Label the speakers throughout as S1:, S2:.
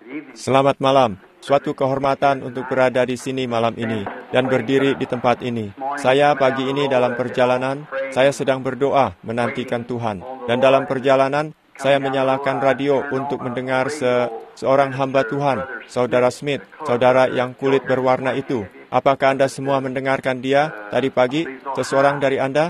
S1: Selamat malam. Suatu kehormatan untuk berada di sini malam ini dan berdiri di tempat ini. Saya pagi ini dalam perjalanan, saya sedang berdoa menantikan Tuhan. Dan dalam perjalanan, saya menyalakan radio untuk mendengar seorang hamba Tuhan, Saudara Smith, saudara yang kulit berwarna itu. Apakah Anda semua mendengarkan dia tadi pagi? Seseorang dari Anda?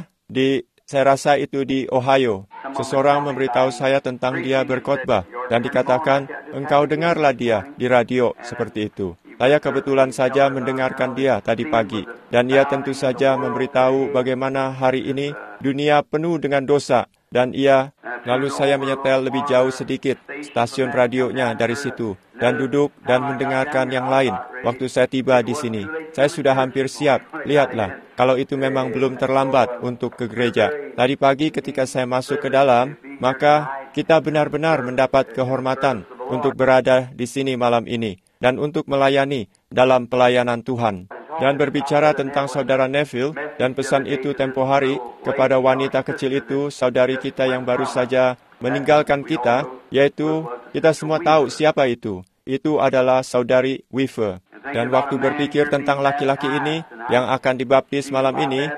S1: Saya rasa itu di Ohio. Seseorang memberitahu saya tentang dia berkhotbah dan dikatakan, engkau dengarlah dia di radio seperti itu. Saya kebetulan saja mendengarkan dia tadi pagi dan ia tentu saja memberitahu bagaimana hari ini dunia penuh dengan dosa dan lalu saya menyetel lebih jauh sedikit stasiun radionya dari situ dan duduk dan mendengarkan yang lain waktu saya tiba di sini. Saya sudah hampir siap. Lihatlah, kalau itu memang belum terlambat untuk ke gereja. Tadi pagi ketika saya masuk ke dalam, maka kita benar-benar mendapat kehormatan untuk berada di sini malam ini dan untuk melayani dalam pelayanan Tuhan. Dan berbicara tentang saudara Neville dan pesan itu tempo hari kepada wanita kecil itu, saudari kita yang baru saja meninggalkan kita, yaitu kita semua tahu siapa itu. Itu adalah saudari Weaver. Dan waktu berpikir tentang laki-laki ini yang akan dibaptis malam ini,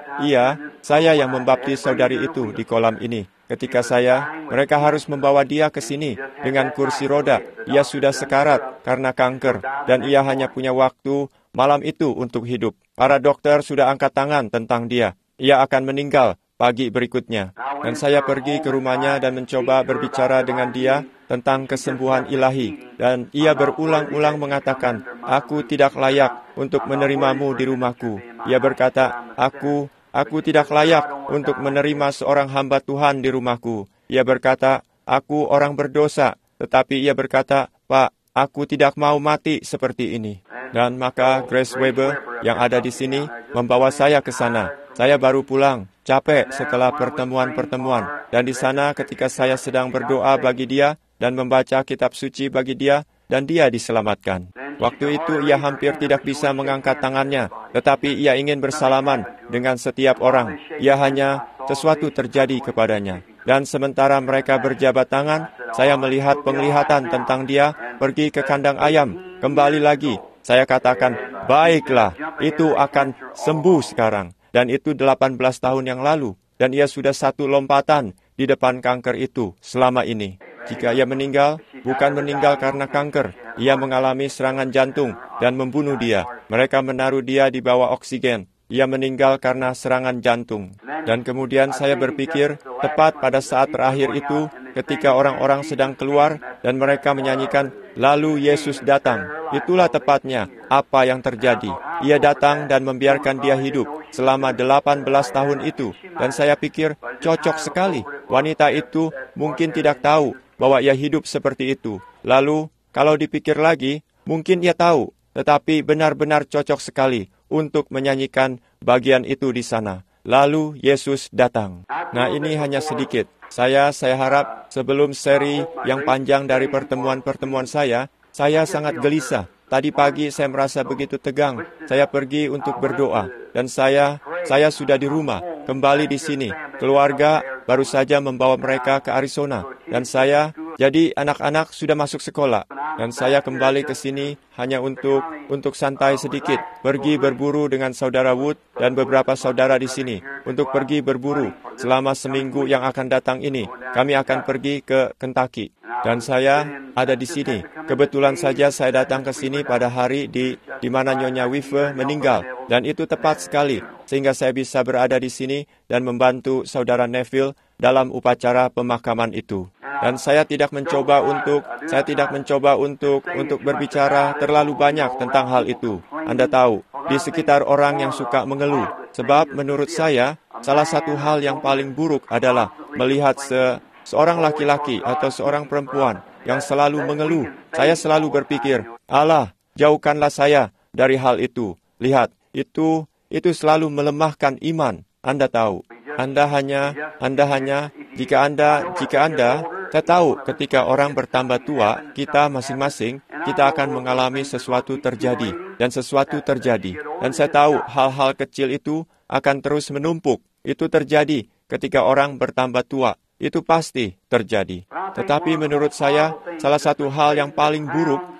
S1: saya yang membaptis saudari itu di kolam ini. Ketika mereka harus membawa dia ke sini dengan kursi roda. Ia sudah sekarat karena kanker dan ia hanya punya waktu malam itu untuk hidup. Para dokter sudah angkat tangan tentang dia. Ia akan meninggal pagi berikutnya. Dan saya pergi ke rumahnya dan mencoba berbicara dengan dia tentang kesembuhan ilahi. Dan ia berulang-ulang mengatakan, aku tidak layak untuk menerimamu di rumahku. Ia berkata, aku tidak layak untuk menerima seorang hamba Tuhan di rumahku. Ia berkata, aku orang berdosa. Tetapi ia berkata, Pak, aku tidak mau mati seperti ini. Dan maka Grace Weber yang ada di sini membawa saya ke sana. Saya baru pulang, capek setelah pertemuan-pertemuan. Dan di sana ketika saya sedang berdoa bagi dia dan membaca kitab suci bagi dia, dan dia diselamatkan. Waktu itu ia hampir tidak bisa mengangkat tangannya, tetapi ia ingin bersalaman dengan setiap orang. Ia hanya sesuatu terjadi kepadanya. Dan sementara mereka berjabat tangan, saya melihat penglihatan tentang dia pergi ke kandang ayam, kembali lagi. Saya katakan, baiklah, itu akan sembuh sekarang. Dan itu 18 tahun yang lalu. Dan ia sudah satu lompatan di depan kanker itu selama ini. Jika ia meninggal, bukan meninggal karena kanker. Ia mengalami serangan jantung dan membunuh dia. Mereka menaruh dia di bawah oksigen. Ia meninggal karena serangan jantung. Dan kemudian saya berpikir, tepat pada saat terakhir itu, ketika orang-orang sedang keluar dan mereka menyanyikan, lalu Yesus datang. Itulah tepatnya apa yang terjadi. Ia datang dan membiarkan dia hidup selama 18 tahun itu. Dan saya pikir, cocok sekali. Wanita itu mungkin tidak tahu bahwa ia hidup seperti itu. Lalu, kalau dipikir lagi, mungkin ia tahu, tetapi benar-benar cocok sekali untuk menyanyikan bagian itu di sana. Lalu Yesus datang. Nah, ini hanya sedikit. Saya harap sebelum seri yang panjang dari pertemuan-pertemuan saya sangat gelisah. Tadi pagi saya merasa begitu tegang. Saya pergi untuk berdoa. Dan saya sudah di rumah, kembali di sini. Keluarga baru saja membawa mereka ke Arizona. Dan jadi anak-anak sudah masuk sekolah. Dan saya kembali ke sini hanya untuk santai sedikit. Pergi berburu dengan saudara Wood dan beberapa saudara di sini. Untuk pergi berburu selama seminggu yang akan datang ini. Kami akan pergi ke Kentucky. Dan saya ada di sini. Kebetulan saja saya datang ke sini pada hari di mana Nyonya Weaver meninggal. Dan itu tepat sekali. Sehingga saya bisa berada di sini dan membantu saudara Neville dalam upacara pemakaman itu. Dan saya tidak mencoba untuk berbicara terlalu banyak tentang hal itu. Anda tahu, di sekitar orang yang suka mengeluh. Sebab menurut saya, salah satu hal yang paling buruk adalah melihat seorang laki-laki atau seorang perempuan yang selalu mengeluh. Saya selalu berpikir, Allah, jauhkanlah saya dari hal itu. Lihat, itu selalu melemahkan iman. Anda tahu. Anda hanya, jika Anda, saya tahu ketika orang bertambah tua, kita masing-masing, kita akan mengalami sesuatu terjadi. Dan sesuatu terjadi. Dan saya tahu hal-hal kecil itu akan terus menumpuk. Itu terjadi ketika orang bertambah tua. Itu pasti terjadi. Tetapi menurut saya, salah satu hal yang paling buruk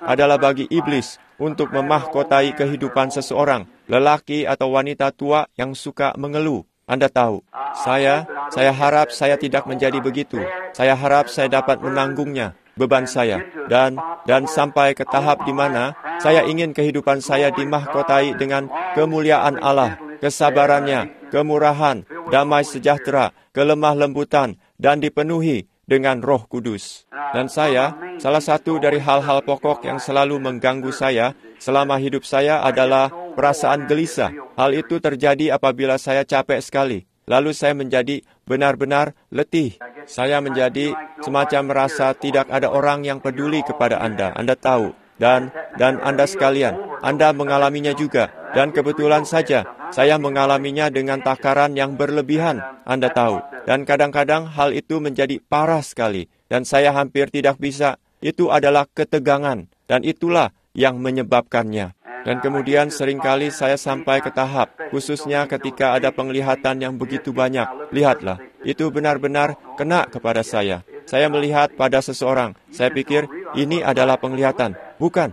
S1: adalah bagi iblis untuk memahkotai kehidupan seseorang, lelaki atau wanita tua yang suka mengeluh. Anda tahu, saya harap saya tidak menjadi begitu. Saya harap saya dapat menanggungnya, beban saya, dan sampai ke tahap di mana saya ingin kehidupan saya dimahkotai dengan kemuliaan Allah, kesabarannya, kemurahan, damai sejahtera, kelemah lembutan, dan dipenuhi dengan Roh Kudus. Dan salah satu dari hal-hal pokok yang selalu mengganggu saya selama hidup saya adalah perasaan gelisah. Hal itu terjadi apabila saya capek sekali. Lalu saya menjadi benar-benar letih. Saya menjadi semacam merasa tidak ada orang yang peduli kepada Anda. Anda tahu. Dan Anda sekalian, Anda mengalaminya juga. Dan kebetulan saja, saya mengalaminya dengan takaran yang berlebihan. Anda tahu. Dan kadang-kadang hal itu menjadi parah sekali. Dan saya hampir tidak bisa. Itu adalah ketegangan. Dan itulah yang menyebabkannya. Dan kemudian seringkali saya sampai ke tahap, khususnya ketika ada penglihatan yang begitu banyak. Lihatlah, itu benar-benar kena kepada saya. Saya melihat pada seseorang. Saya pikir, ini adalah penglihatan. Bukan.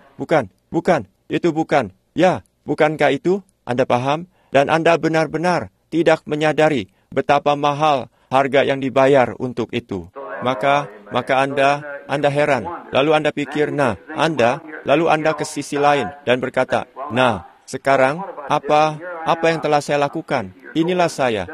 S1: Itu bukan. Ya, bukankah itu? Anda paham? Dan Anda benar-benar tidak menyadari betapa mahal harga yang dibayar untuk itu. Maka Anda heran. Lalu Anda pikir, lalu Anda ke sisi lain dan berkata, sekarang apa yang telah saya lakukan? Inilah saya.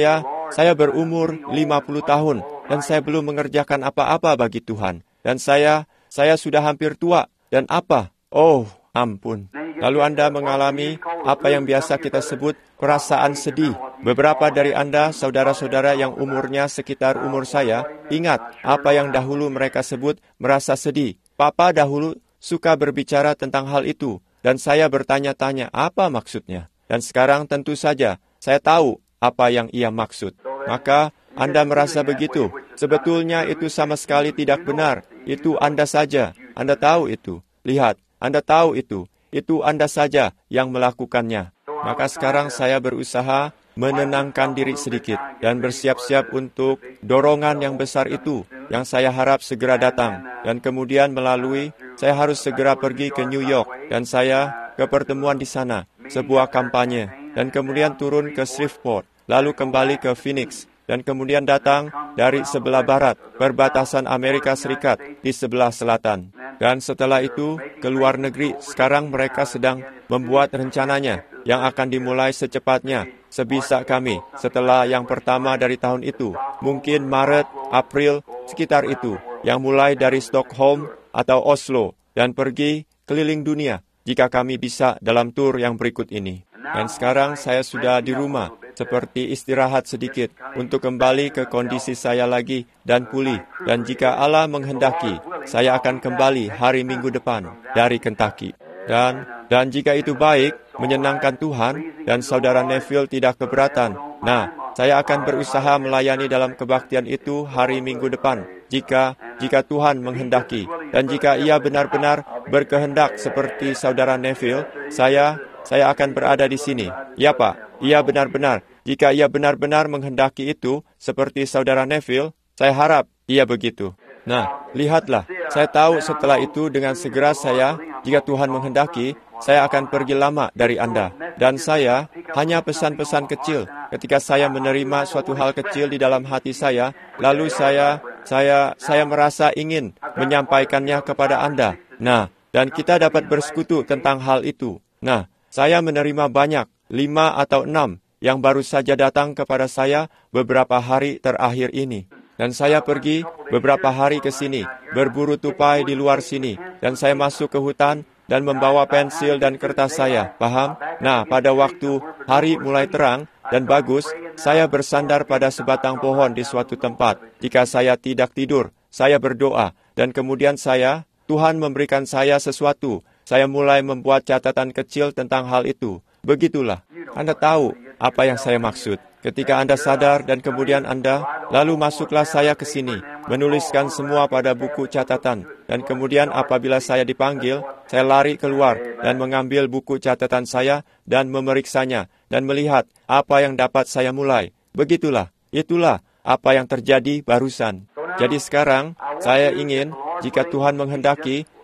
S1: Saya berumur 50 tahun dan saya belum mengerjakan apa-apa bagi Tuhan. Dan saya sudah hampir tua. Dan apa? Oh, ampun. Lalu Anda mengalami apa yang biasa kita sebut perasaan sedih. Beberapa dari Anda, saudara-saudara yang umurnya sekitar umur saya, ingat apa yang dahulu mereka sebut merasa sedih. Papa dahulu suka berbicara tentang hal itu, dan saya bertanya-tanya apa maksudnya. Dan sekarang tentu saja, saya tahu apa yang ia maksud. Maka Anda merasa begitu. Sebetulnya itu sama sekali tidak benar. Itu Anda saja. Anda tahu itu. Lihat, Anda tahu itu. Itu Anda saja yang melakukannya. Maka sekarang saya berusaha menenangkan diri sedikit dan bersiap-siap untuk dorongan yang besar itu yang saya harap segera datang. Dan kemudian saya harus segera pergi ke New York dan saya ke pertemuan di sana, sebuah kampanye. Dan kemudian turun ke Shreveport, lalu kembali ke Phoenix. Dan kemudian datang dari sebelah barat, perbatasan Amerika Serikat di sebelah selatan. Dan setelah itu, ke luar negeri, sekarang mereka sedang membuat rencananya yang akan dimulai secepatnya, sebisa kami, setelah yang pertama dari tahun itu. Mungkin Maret, April, sekitar itu, yang mulai dari Stockholm atau Oslo, dan pergi keliling dunia, jika kami bisa dalam tur yang berikut ini. Dan sekarang saya sudah di rumah, seperti istirahat sedikit untuk kembali ke kondisi saya lagi dan pulih. Dan jika Allah menghendaki, saya akan kembali hari Minggu depan dari Kentucky. Dan jika itu baik, menyenangkan Tuhan, dan saudara Neville tidak keberatan, saya akan berusaha melayani dalam kebaktian itu hari Minggu depan, jika Tuhan menghendaki. Dan jika ia benar-benar berkehendak seperti saudara Neville, saya akan berada di sini. Ya Pak, ia benar-benar. Jika ia benar-benar menghendaki itu, seperti saudara Neville, saya harap ia begitu. Lihatlah, saya tahu setelah itu dengan segera jika Tuhan menghendaki, saya akan pergi lama dari Anda. Dan saya hanya pesan-pesan kecil. Ketika saya menerima suatu hal kecil di dalam hati saya, lalu saya merasa ingin menyampaikannya kepada Anda. Dan kita dapat bersekutu tentang hal itu. Saya menerima banyak, 5 atau 6, yang baru saja datang kepada saya beberapa hari terakhir ini. Dan saya pergi beberapa hari ke sini, berburu tupai di luar sini, dan saya masuk ke hutan dan membawa pensil dan kertas saya, paham? Pada waktu hari mulai terang dan bagus, saya bersandar pada sebatang pohon di suatu tempat. Jika saya tidak tidur, saya berdoa, dan kemudian Tuhan memberikan saya sesuatu. Saya mulai membuat catatan kecil tentang hal itu. Begitulah, Anda tahu apa yang saya maksud. Ketika Anda sadar dan kemudian lalu masuklah saya ke sini, menuliskan semua pada buku catatan. Dan kemudian apabila saya dipanggil, saya lari keluar dan mengambil buku catatan saya dan memeriksanya dan melihat apa yang dapat saya mulai. Begitulah, itulah apa yang terjadi barusan. Jadi sekarang, saya ingin, jika Tuhan menghendaki,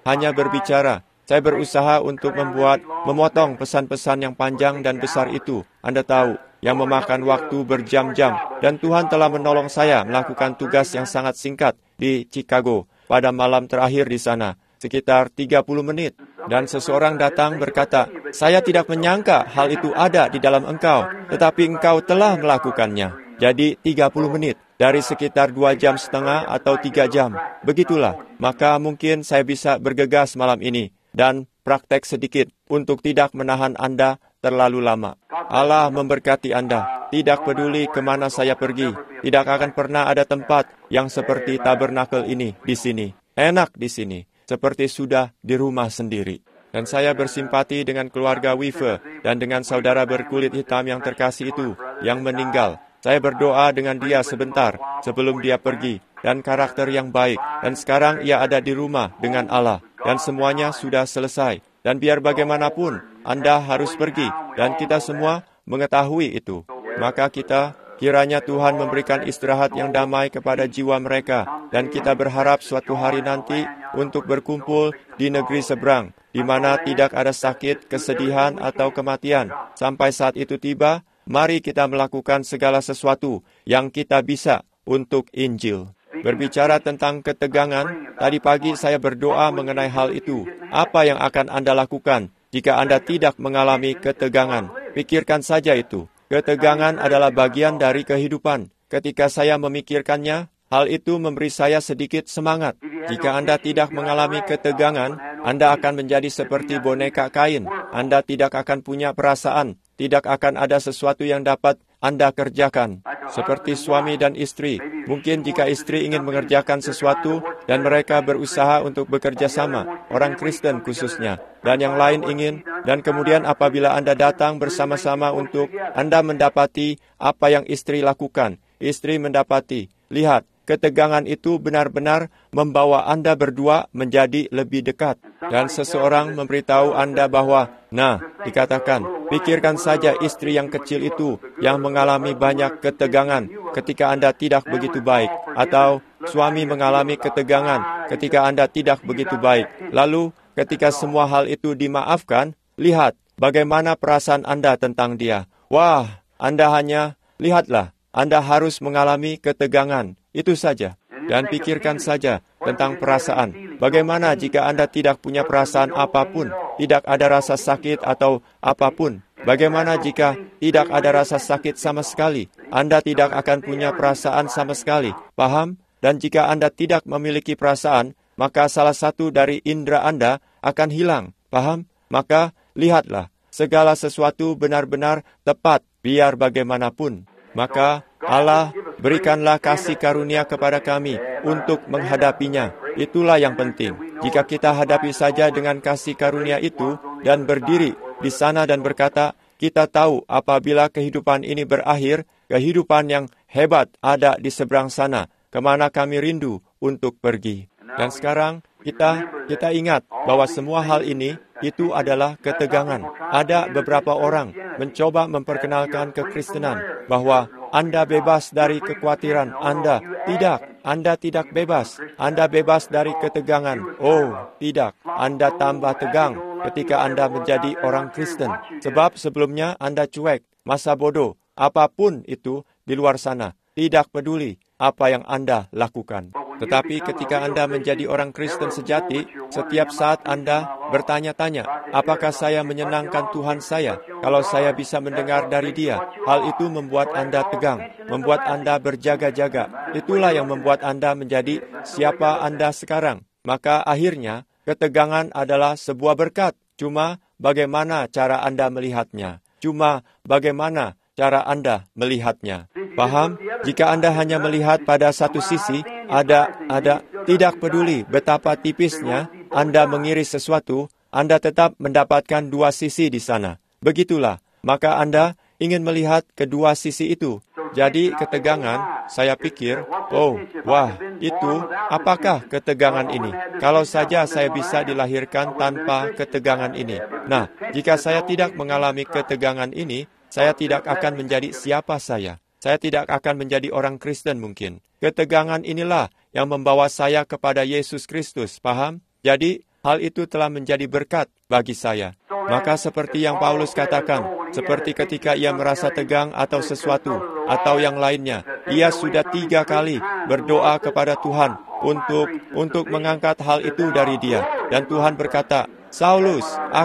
S1: hanya berbicara. Saya berusaha untuk memotong pesan-pesan yang panjang dan besar itu. Anda tahu, yang memakan waktu berjam-jam. Dan Tuhan telah menolong saya melakukan tugas yang sangat singkat di Chicago pada malam terakhir di sana, sekitar 30 menit. Dan seseorang datang berkata, "Saya tidak menyangka hal itu ada di dalam engkau, tetapi engkau telah melakukannya." Jadi 30 menit dari sekitar 2,5 jam atau 3 jam. Begitulah, maka mungkin saya bisa bergegas malam ini dan praktek sedikit untuk tidak menahan Anda terlalu lama. Allah memberkati Anda. Tidak peduli kemana saya pergi, tidak akan pernah ada tempat yang seperti tabernakel ini di sini. Enak di sini, seperti sudah di rumah sendiri. Dan saya bersimpati dengan keluarga Weaver dan dengan saudara berkulit hitam yang terkasih itu yang meninggal. Saya berdoa dengan dia sebentar sebelum dia pergi, dan karakter yang baik. Dan sekarang ia ada di rumah dengan Allah, dan semuanya sudah selesai. Dan biar bagaimanapun, Anda harus pergi, dan kita semua mengetahui itu. Maka kiranya Tuhan memberikan istirahat yang damai kepada jiwa mereka, dan kita berharap suatu hari nanti untuk berkumpul di negeri seberang, di mana tidak ada sakit, kesedihan, atau kematian. Sampai saat itu tiba, mari kita melakukan segala sesuatu yang kita bisa untuk Injil. Berbicara tentang ketegangan, tadi pagi saya berdoa mengenai hal itu. Apa yang akan Anda lakukan jika Anda tidak mengalami ketegangan? Pikirkan saja itu. Ketegangan adalah bagian dari kehidupan. Ketika saya memikirkannya, hal itu memberi saya sedikit semangat. Jika Anda tidak mengalami ketegangan, Anda akan menjadi seperti boneka kain. Anda tidak akan punya perasaan. Tidak akan ada sesuatu yang dapat Anda kerjakan. Seperti suami dan istri. Mungkin jika istri ingin mengerjakan sesuatu dan mereka berusaha untuk bekerja sama, orang Kristen khususnya, dan yang lain ingin, dan kemudian apabila Anda datang bersama-sama untuk Anda mendapati apa yang istri lakukan, istri mendapati, lihat, ketegangan itu benar-benar membawa Anda berdua menjadi lebih dekat. Dan seseorang memberitahu Anda bahwa, dikatakan, pikirkan saja istri yang kecil itu yang mengalami banyak ketegangan ketika Anda tidak begitu baik. Atau suami mengalami ketegangan ketika Anda tidak begitu baik. Lalu, ketika semua hal itu dimaafkan, lihat bagaimana perasaan Anda tentang dia. Wah, lihatlah, Anda harus mengalami ketegangan. Itu saja. Dan pikirkan saja tentang perasaan. Bagaimana jika Anda tidak punya perasaan apapun, tidak ada rasa sakit atau apapun? Bagaimana jika tidak ada rasa sakit sama sekali? Anda tidak akan punya perasaan sama sekali. Paham? Dan jika Anda tidak memiliki perasaan, maka salah satu dari indera Anda akan hilang. Paham? Maka lihatlah, segala sesuatu benar-benar tepat biar bagaimanapun. Maka Allah, berikanlah kasih karunia kepada kami untuk menghadapinya. Itulah yang penting. Jika kita hadapi saja dengan kasih karunia itu dan berdiri di sana dan berkata, kita tahu apabila kehidupan ini berakhir, kehidupan yang hebat ada di seberang sana, kemana kami rindu untuk pergi. Dan sekarang kita ingat bahwa semua hal ini itu adalah ketegangan. Ada beberapa orang mencoba memperkenalkan kekristenan bahwa Anda bebas dari kekhawatiran. Anda tidak bebas. Anda bebas dari ketegangan. Oh, tidak. Anda tambah tegang ketika Anda menjadi orang Kristen. Sebab sebelumnya Anda cuek, masa bodoh, apapun itu di luar sana. Tidak peduli apa yang Anda lakukan. Tetapi ketika Anda menjadi orang Kristen sejati, setiap saat Anda bertanya-tanya, apakah saya menyenangkan Tuhan saya kalau saya bisa mendengar dari Dia? Hal itu membuat Anda tegang, membuat Anda berjaga-jaga. Itulah yang membuat Anda menjadi siapa Anda sekarang. Maka akhirnya, ketegangan adalah sebuah berkat. Cuma bagaimana cara Anda melihatnya? Paham? Jika Anda hanya melihat pada satu sisi, tidak peduli betapa tipisnya Anda mengiris sesuatu, Anda tetap mendapatkan dua sisi di sana. Begitulah, maka Anda ingin melihat kedua sisi itu. Jadi ketegangan, saya pikir, apakah ketegangan ini? Kalau saja saya bisa dilahirkan tanpa ketegangan ini. Nah, jika saya tidak mengalami ketegangan ini, saya tidak akan menjadi siapa saya. Saya tidak akan menjadi orang Kristen mungkin. Ketegangan inilah yang membawa saya kepada Yesus Kristus, paham? Jadi, hal itu telah menjadi berkat bagi saya. Maka seperti yang Paulus katakan, seperti ketika ia merasa tegang atau sesuatu, atau yang lainnya, ia sudah 3 kali berdoa kepada Tuhan untuk mengangkat hal itu dari dia. Dan Tuhan berkata, Saulus,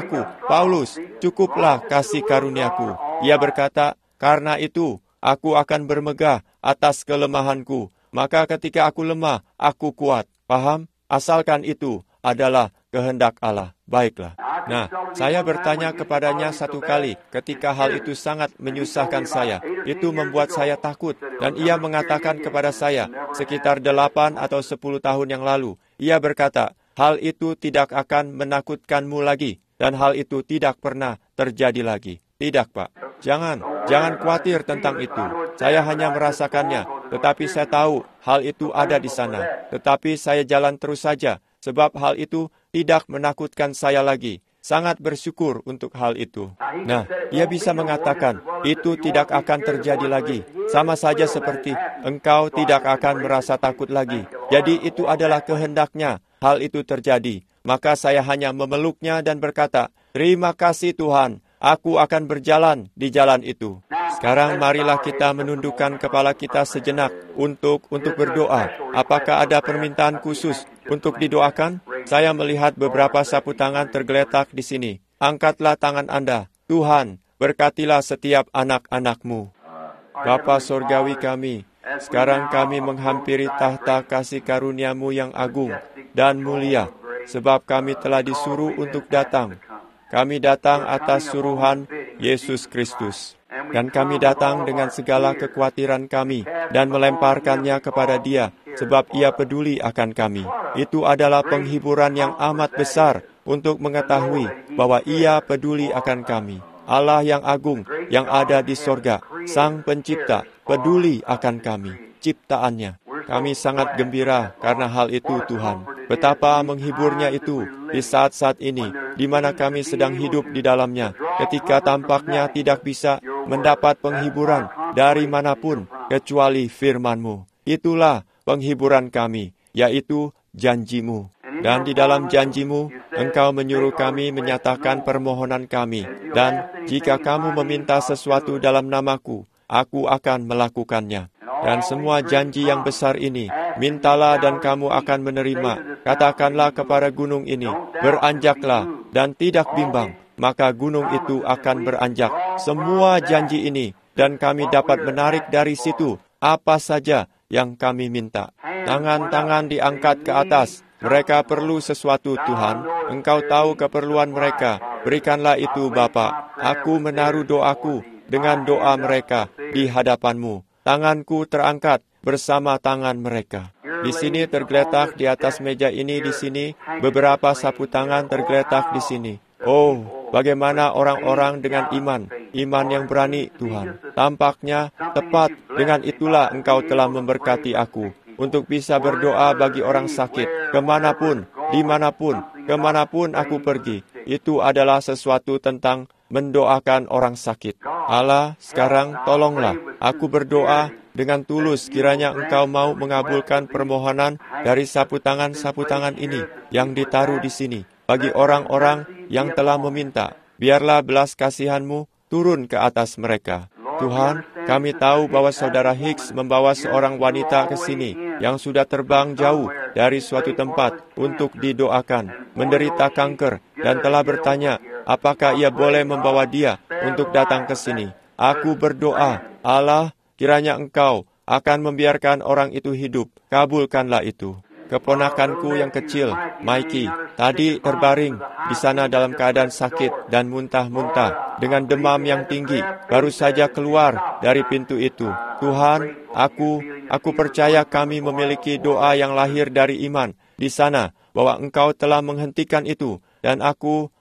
S1: Paulus, cukuplah kasih karuniaku. Ia berkata, karena itu, aku akan bermegah atas kelemahanku. Maka ketika aku lemah, aku kuat. Paham? Asalkan itu adalah kehendak Allah. Baiklah. Nah, saya bertanya kepadanya 1 kali ketika hal itu sangat menyusahkan saya. Itu membuat saya takut. Dan ia mengatakan kepada saya, sekitar 8 atau 10 tahun yang lalu, ia berkata, hal itu tidak akan menakutkanmu lagi. Dan hal itu tidak pernah terjadi lagi. Tidak, Pak. Jangan khawatir tentang itu. Saya hanya merasakannya, tetapi saya tahu hal itu ada di sana. Tetapi saya jalan terus saja, sebab hal itu tidak menakutkan saya lagi. Sangat bersyukur untuk hal itu. Nah, ia bisa mengatakan, itu tidak akan terjadi lagi. Sama saja seperti engkau tidak akan merasa takut lagi. Jadi itu adalah kehendaknya, hal itu terjadi. Maka saya hanya memeluknya dan berkata, terima kasih Tuhan. Aku akan berjalan di jalan itu. Sekarang marilah kita menundukkan kepala kita sejenak untuk berdoa. Apakah ada permintaan khusus untuk didoakan? Saya melihat beberapa sapu tangan tergeletak di sini. Angkatlah tangan Anda. Tuhan, berkatilah setiap anak-anak-Mu. Bapa Sorgawi kami, sekarang kami menghampiri tahta kasih karunia-Mu yang agung dan mulia, sebab kami telah disuruh untuk datang. Kami datang atas suruhan Yesus Kristus. Dan kami datang dengan segala kekhawatiran kami dan melemparkannya kepada Dia, sebab Ia peduli akan kami. Itu adalah penghiburan yang amat besar untuk mengetahui bahwa Ia peduli akan kami. Allah yang agung, yang ada di sorga, Sang Pencipta, peduli akan kami, ciptaannya. Kami sangat gembira karena hal itu, Tuhan. Betapa menghiburnya itu di saat-saat ini, di mana kami sedang hidup di dalamnya, ketika tampaknya tidak bisa mendapat penghiburan dari manapun kecuali firman-Mu. Itulah penghiburan kami, yaitu janji-Mu. Dan di dalam janji-Mu, Engkau menyuruh kami menyatakan permohonan kami. Dan jika kamu meminta sesuatu dalam namaku, aku akan melakukannya. Dan semua janji yang besar ini, mintalah dan kamu akan menerima. Katakanlah kepada gunung ini, beranjaklah dan tidak bimbang, maka gunung itu akan beranjak. Semua janji ini, dan kami dapat menarik dari situ apa saja yang kami minta. Tangan-tangan diangkat ke atas. Mereka perlu sesuatu, Tuhan. Engkau tahu keperluan mereka. Berikanlah itu, Bapa. Aku menaruh doaku dengan doa mereka di hadapan-Mu. Tanganku terangkat bersama tangan mereka. Di sini tergeletak di atas meja ini, di sini beberapa sapu tangan tergeletak di sini. Oh, bagaimana orang-orang dengan iman yang berani, Tuhan. Tampaknya tepat dengan itulah Engkau telah memberkati aku untuk bisa berdoa bagi orang sakit, kemanapun, dimanapun, kemanapun aku pergi. Itu adalah sesuatu tentang mendoakan orang sakit. Allah, sekarang tolonglah aku berdoa dengan tulus, kiranya Engkau mau mengabulkan permohonan dari sapu tangan ini yang ditaruh di sini bagi orang-orang yang telah meminta. Biarlah belas kasihan-Mu turun ke atas mereka. Tuhan, kami tahu bahwa Saudara Hicks membawa seorang wanita ke sini yang sudah terbang jauh dari suatu tempat untuk didoakan, menderita kanker, dan telah bertanya, apakah ia boleh membawa dia untuk datang ke sini. Aku berdoa, Allah, kiranya Engkau akan membiarkan orang itu hidup. Kabulkanlah itu. Keponakanku yang kecil, Mikey, tadi terbaring di sana dalam keadaan sakit dan muntah-muntah dengan demam yang tinggi, baru saja keluar dari pintu itu. Tuhan, aku percaya kami memiliki doa yang lahir dari iman di sana, bahwa Engkau telah menghentikan itu, dan aku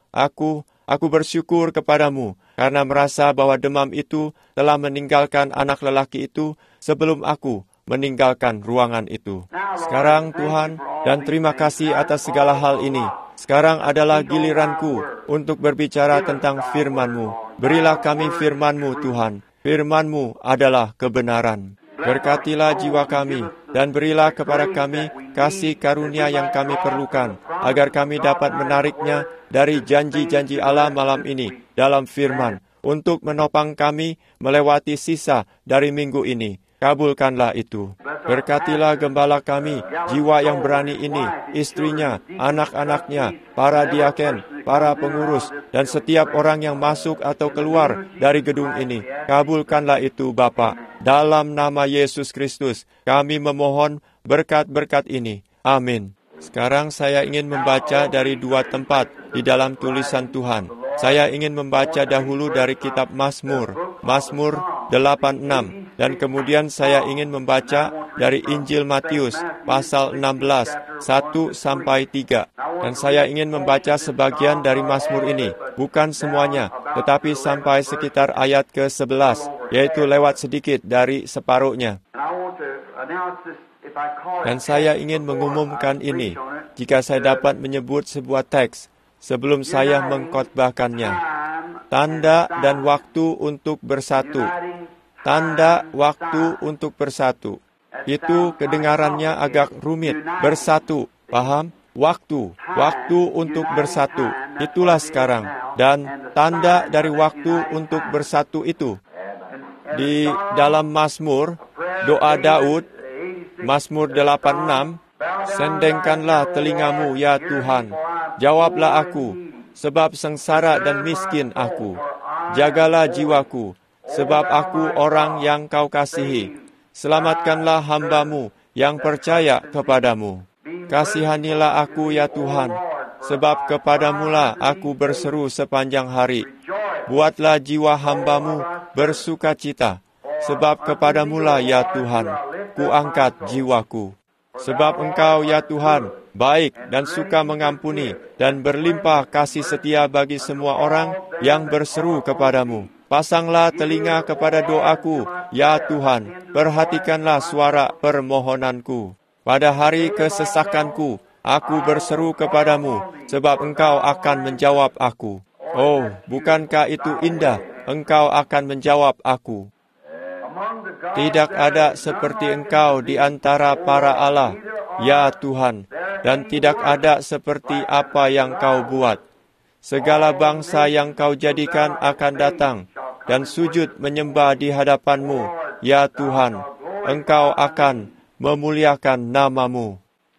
S1: bersyukur kepadamu karena merasa bahwa demam itu telah meninggalkan anak lelaki itu sebelum aku meninggalkan ruangan itu. Sekarang Tuhan, dan terima kasih atas segala hal ini. Sekarang adalah giliranku untuk berbicara tentang firman-Mu. Berilah kami firman-Mu, Tuhan. Firman-Mu adalah kebenaran. Berkatilah jiwa kami, dan berilah kepada kami kasih karunia yang kami perlukan, agar kami dapat menariknya dari janji-janji Allah malam ini dalam firman, untuk menopang kami melewati sisa dari minggu ini. Kabulkanlah itu. Berkatilah gembala kami, jiwa yang berani ini, istrinya, anak-anaknya, para diaken, para pengurus, dan setiap orang yang masuk atau keluar dari gedung ini. Kabulkanlah itu, Bapa. Dalam nama Yesus Kristus, kami memohon berkat-berkat ini. Amin. Sekarang saya ingin membaca dari 2 tempat di dalam tulisan Tuhan. Saya ingin membaca dahulu dari kitab Mazmur, Mazmur 86, dan kemudian saya ingin membaca dari Injil Matius, pasal 16, 1-3. Dan saya ingin membaca sebagian dari Mazmur ini, bukan semuanya, tetapi sampai sekitar ayat ke-11, yaitu lewat sedikit dari separuhnya. Dan saya ingin mengumumkan ini, jika saya dapat menyebut sebuah teks, sebelum saya mengkhotbahkannya. Tanda dan waktu untuk bersatu. Tanda waktu untuk bersatu. Itu kedengarannya agak rumit. Bersatu, paham? Waktu untuk bersatu. Itulah sekarang. Dan tanda dari waktu untuk bersatu itu. Di dalam Mazmur, doa Daud, Mazmur 86, sendengkanlah telingamu ya Tuhan, jawablah aku, sebab sengsara dan miskin aku. Jagalah jiwaku, sebab aku orang yang kau kasihi. Selamatkanlah hamba-Mu yang percaya kepadamu. Kasihanilah aku ya Tuhan, sebab kepadamulah aku berseru sepanjang hari. Buatlah jiwa hamba-Mu bersukacita, sebab kepadamulah ya Tuhan, kuangkat jiwaku. Sebab Engkau ya Tuhan, baik dan suka mengampuni, dan berlimpah kasih setia bagi semua orang yang berseru kepadamu. Pasanglah telinga kepada doaku, ya Tuhan, perhatikanlah suara permohonanku. Pada hari kesesakanku, aku berseru kepadamu, sebab Engkau akan menjawab aku. Oh, bukankah itu indah? Engkau akan menjawab aku. Tidak ada seperti Engkau di antara para Allah, ya Tuhan, dan tidak ada seperti apa yang Kau buat. Segala bangsa yang Kau jadikan akan datang dan sujud menyembah di hadapan-Mu, ya Tuhan. Engkau akan memuliakan nama-Mu.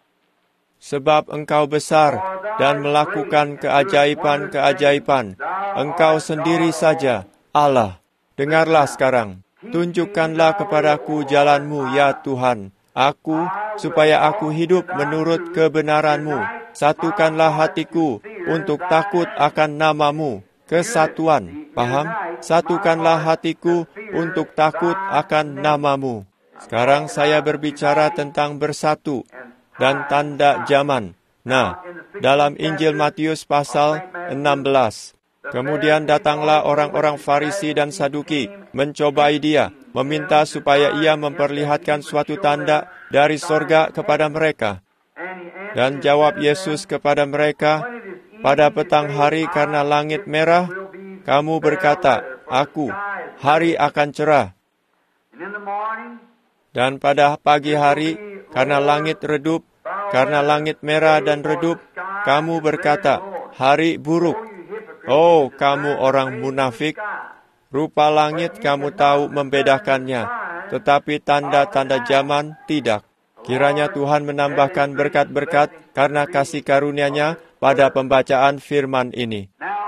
S1: Sebab Engkau besar dan melakukan keajaiban-keajaiban. Engkau sendiri saja, Allah. Dengarlah sekarang. Tunjukkanlah kepadaku jalan-Mu, ya Tuhan. Aku, supaya aku hidup menurut kebenaran-Mu. Satukanlah hatiku untuk takut akan nama-Mu. Kesatuan, paham? Satukanlah hatiku untuk takut akan nama-Mu. Sekarang saya berbicara tentang bersatu dan tanda zaman. Nah, dalam Injil Matius pasal 16. Kemudian datanglah orang-orang Farisi dan Saduki, mencobai dia, meminta supaya ia memperlihatkan suatu tanda dari sorga kepada mereka. Dan jawab Yesus kepada mereka, pada petang hari karena langit merah, kamu berkata, aku, hari akan cerah. Dan pada pagi hari, karena langit redup, karena langit merah dan redup, kamu berkata, hari buruk. Oh, kamu orang munafik, rupa langit kamu tahu membedakannya, tetapi tanda-tanda zaman tidak. Kiranya Tuhan menambahkan berkat-berkat karena kasih karunia-Nya pada pembacaan firman ini.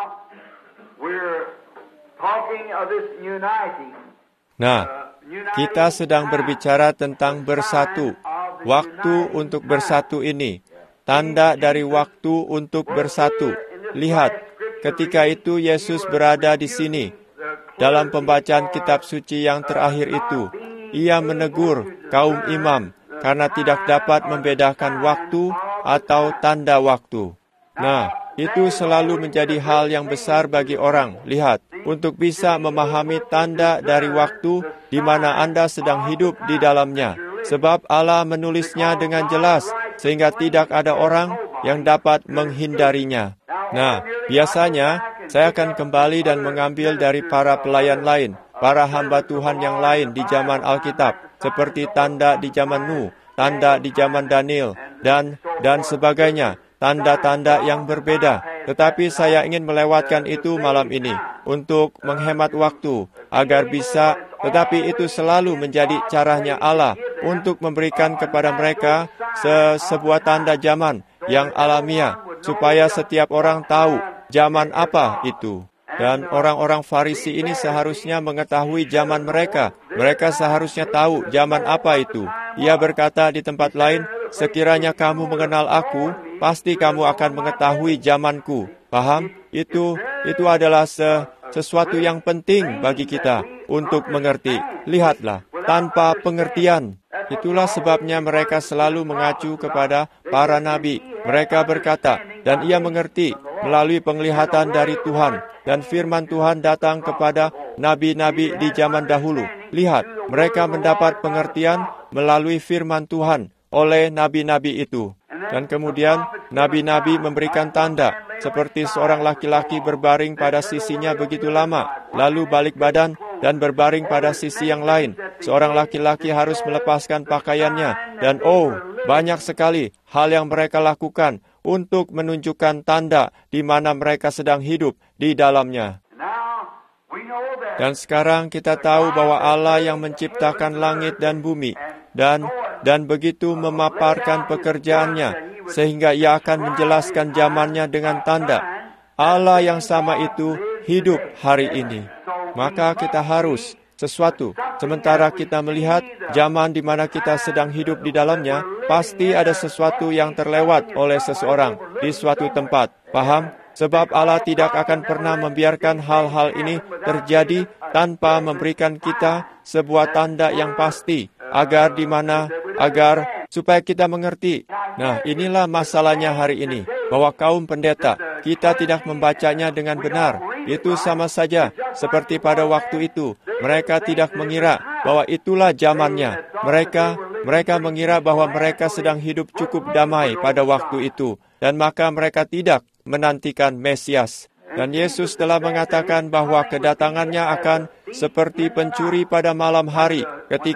S1: Nah, kita sedang berbicara tentang bersatu. Waktu untuk bersatu ini, tanda dari waktu untuk bersatu. Lihat, ketika itu Yesus berada di sini. Dalam pembacaan kitab suci yang terakhir itu, Ia menegur kaum imam karena tidak dapat membedakan waktu atau tanda waktu. Nah, itu selalu menjadi hal yang besar bagi orang. Lihat, untuk bisa memahami tanda dari waktu di mana Anda sedang hidup di dalamnya. Sebab Allah menulisnya dengan jelas, sehingga tidak ada orang yang dapat menghindarinya. Nah, biasanya saya akan kembali dan mengambil dari para pelayan lain, para hamba Tuhan yang lain di zaman Alkitab. seperti tanda di zaman Nuh, tanda di zaman Daniel, dan sebagainya, tanda-tanda yang berbeda. Tetapi saya ingin melewatkan itu malam ini untuk menghemat waktu, agar bisa, tetapi itu selalu menjadi caranya Allah untuk memberikan kepada mereka sebuah tanda zaman yang alamiah, supaya setiap orang tahu zaman apa itu. Dan orang-orang Farisi ini seharusnya mengetahui zaman mereka. Mereka seharusnya tahu zaman apa itu. Ia berkata di tempat lain, sekiranya kamu mengenal aku, pasti kamu akan mengetahui zamanku. Paham? Itu adalah sesuatu yang penting bagi kita untuk mengerti. Lihatlah, tanpa pengertian. Itulah sebabnya mereka selalu mengacu kepada para nabi. Mereka berkata, dan ia mengerti melalui penglihatan dari Tuhan. Dan firman Tuhan datang kepada nabi-nabi di zaman dahulu. Lihat, mereka mendapat pengertian melalui firman Tuhan oleh nabi-nabi itu. Dan kemudian, nabi-nabi memberikan tanda, seperti seorang laki-laki berbaring pada sisinya begitu lama, lalu balik badan dan berbaring pada sisi yang lain. Seorang laki-laki harus melepaskan pakaiannya, dan banyak sekali hal yang mereka lakukan untuk menunjukkan tanda di mana mereka sedang hidup di dalamnya. Dan sekarang kita tahu bahwa Allah yang menciptakan langit dan bumi, dan begitu memaparkan pekerjaannya, sehingga ia akan menjelaskan zamannya dengan tanda. Allah yang sama itu hidup hari ini. Maka kita harus sesuatu. Sementara kita melihat zaman di mana kita sedang hidup di dalamnya, pasti ada sesuatu yang terlewat oleh seseorang di suatu tempat. Paham? Sebab Allah tidak akan pernah membiarkan hal-hal ini terjadi tanpa memberikan kita sebuah tanda yang pasti, agar supaya kita mengerti. Nah, inilah masalahnya hari ini, bahwa kaum pendeta, kita tidak membacanya dengan benar. Itu sama saja seperti pada waktu itu. Mereka tidak mengira bahwa itulah zamannya. Mereka mengira bahwa mereka sedang hidup cukup damai pada waktu itu, dan maka mereka tidak menantikan Mesias. Dan Yesus telah mengatakan bahwa kedatangannya akan seperti pencuri pada malam hari,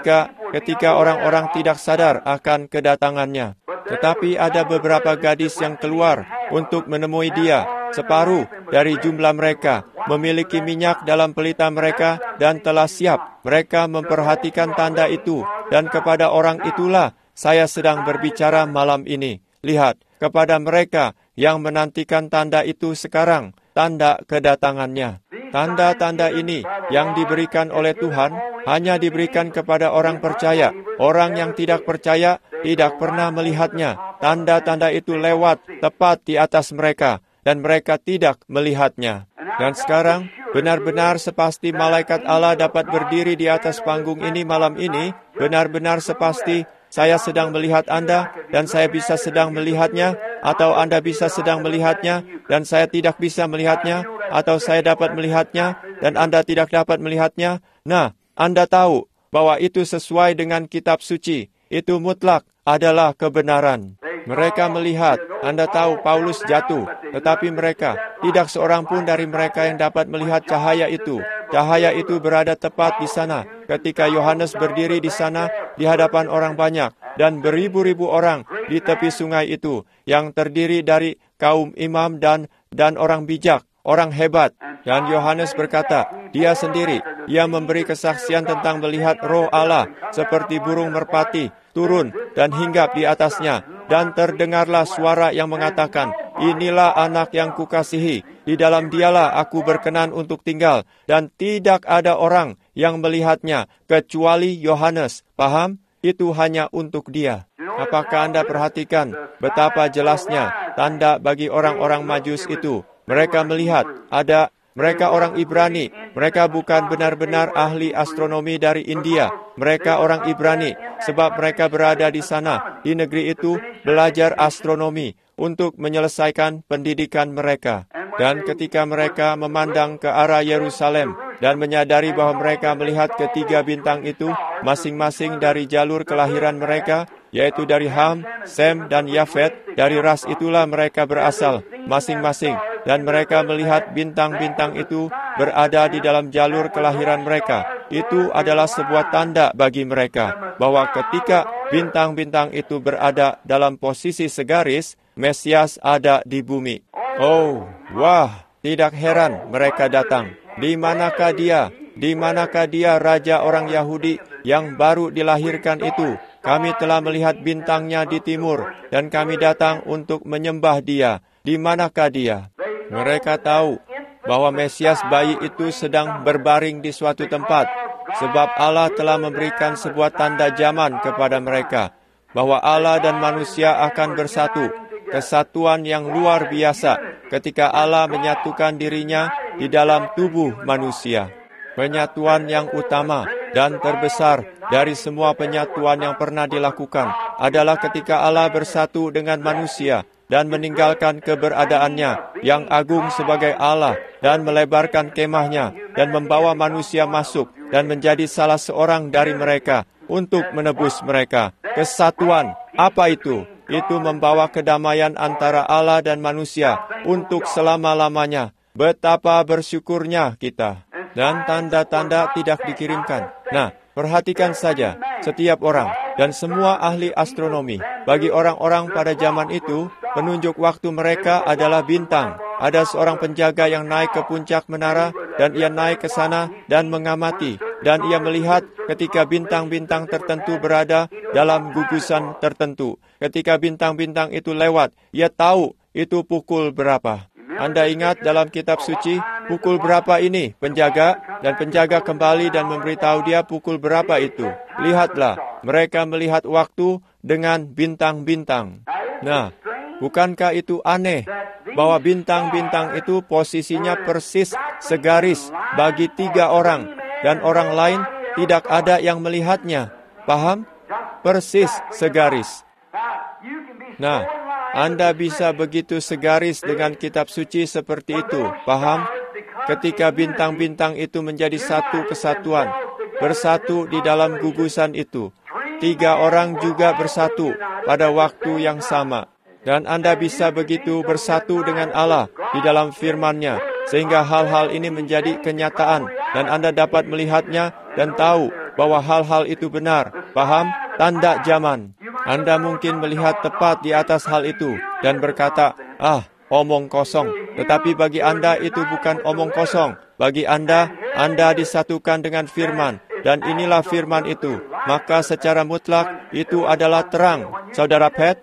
S1: ketika orang-orang tidak sadar akan kedatangannya. Tetapi ada beberapa gadis yang keluar untuk menemui dia. Separuh dari jumlah mereka memiliki minyak dalam pelita mereka dan telah siap. Mereka memperhatikan tanda itu, dan kepada orang itulah saya sedang berbicara malam ini. Lihat, kepada mereka yang menantikan tanda itu sekarang, tanda kedatangannya. Tanda-tanda ini yang diberikan oleh Tuhan hanya diberikan kepada orang percaya. Orang yang tidak percaya tidak pernah melihatnya. Tanda-tanda itu lewat tepat di atas mereka, dan mereka tidak melihatnya. Dan sekarang, benar-benar sepasti malaikat Allah dapat berdiri di atas panggung ini malam ini, benar-benar sepasti saya sedang melihat Anda, dan saya bisa sedang melihatnya, atau Anda bisa sedang melihatnya, dan saya tidak bisa melihatnya, atau saya dapat melihatnya, dan Anda tidak dapat melihatnya. Nah, Anda tahu bahwa itu sesuai dengan kitab suci. Itu mutlak adalah kebenaran. Mereka melihat, Anda tahu Paulus jatuh, tetapi mereka, tidak seorang pun dari mereka yang dapat melihat cahaya itu. Cahaya itu berada tepat di sana, ketika Yohanes berdiri di sana di hadapan orang banyak, dan beribu-ribu orang di tepi sungai itu, yang terdiri dari kaum imam dan orang bijak, orang hebat. Dan Yohanes berkata, dia sendiri, ia memberi kesaksian tentang melihat roh Allah, seperti burung merpati, turun dan hinggap di atasnya. Dan terdengarlah suara yang mengatakan, inilah anak yang kukasihi, di dalam dialah aku berkenan untuk tinggal. Dan tidak ada orang yang melihatnya, kecuali Yohanes. Paham? Itu hanya untuk dia. Apakah Anda perhatikan betapa jelasnya tanda bagi orang-orang Majus itu? Mereka melihat mereka orang Ibrani. Mereka bukan benar-benar ahli astronomi dari India. Mereka orang Ibrani, sebab mereka berada di sana, di negeri itu, belajar astronomi untuk menyelesaikan pendidikan mereka. Dan ketika mereka memandang ke arah Yerusalem dan menyadari bahwa mereka melihat ketiga bintang itu, masing-masing dari jalur kelahiran mereka, yaitu dari Ham, Sem, dan Yafet, dari ras itulah mereka berasal, masing-masing. Dan mereka melihat bintang-bintang itu berada di dalam jalur kelahiran mereka. itu adalah sebuah tanda bagi mereka bahwa ketika bintang-bintang itu berada dalam posisi segaris, Mesias ada di bumi. Oh, wah, tidak heran mereka datang. Di manakah dia? Di manakah dia, Raja orang Yahudi yang baru dilahirkan itu? Kami telah melihat bintangnya di timur, dan kami datang untuk menyembah dia. Di manakah dia? Mereka tahu bahwa Mesias bayi itu sedang berbaring di suatu tempat, sebab Allah telah memberikan sebuah tanda zaman kepada mereka, bahwa Allah dan manusia akan bersatu, kesatuan yang luar biasa ketika Allah menyatukan dirinya di dalam tubuh manusia. Penyatuan yang utama dan terbesar dari semua penyatuan yang pernah dilakukan adalah ketika Allah bersatu dengan manusia dan meninggalkan keberadaannya yang agung sebagai Allah dan melebarkan kemahnya dan membawa manusia masuk dan menjadi salah seorang dari mereka untuk menebus mereka. Kesatuan, apa itu? Itu membawa kedamaian antara Allah dan manusia untuk selama-lamanya. Betapa bersyukurnya kita. Dan tanda-tanda tidak dikirimkan. Nah, perhatikan saja, setiap orang dan semua ahli astronomi, bagi orang-orang pada zaman itu, penunjuk waktu mereka adalah bintang. Ada seorang penjaga yang naik ke puncak menara, dan ia naik ke sana dan mengamati. Dan ia melihat ketika bintang-bintang tertentu berada dalam gugusan tertentu. Ketika bintang-bintang itu lewat, ia tahu itu pukul berapa. Anda ingat dalam kitab suci, pukul berapa ini, penjaga? Dan penjaga kembali dan memberitahu dia pukul berapa itu. Lihatlah, mereka melihat waktu dengan bintang-bintang. Nah, bukankah itu aneh? Bahwa bintang-bintang itu posisinya persis segaris bagi 3 orang. Dan orang lain tidak ada yang melihatnya. Paham? Persis segaris. Nah, Anda bisa begitu segaris dengan kitab suci seperti itu. Paham? Ketika bintang-bintang itu menjadi satu kesatuan, bersatu di dalam gugusan itu. 3 orang juga bersatu pada waktu yang sama. Dan Anda bisa begitu bersatu dengan Allah di dalam firman-Nya, sehingga hal-hal ini menjadi kenyataan, dan Anda dapat melihatnya dan tahu bahwa hal-hal itu benar. Paham? Tanda zaman. Anda mungkin melihat tepat di atas hal itu dan berkata, omong kosong. Tetapi bagi Anda itu bukan omong kosong. Bagi Anda disatukan dengan firman. Dan inilah firman itu. Maka secara mutlak itu adalah terang. Saudara Pat,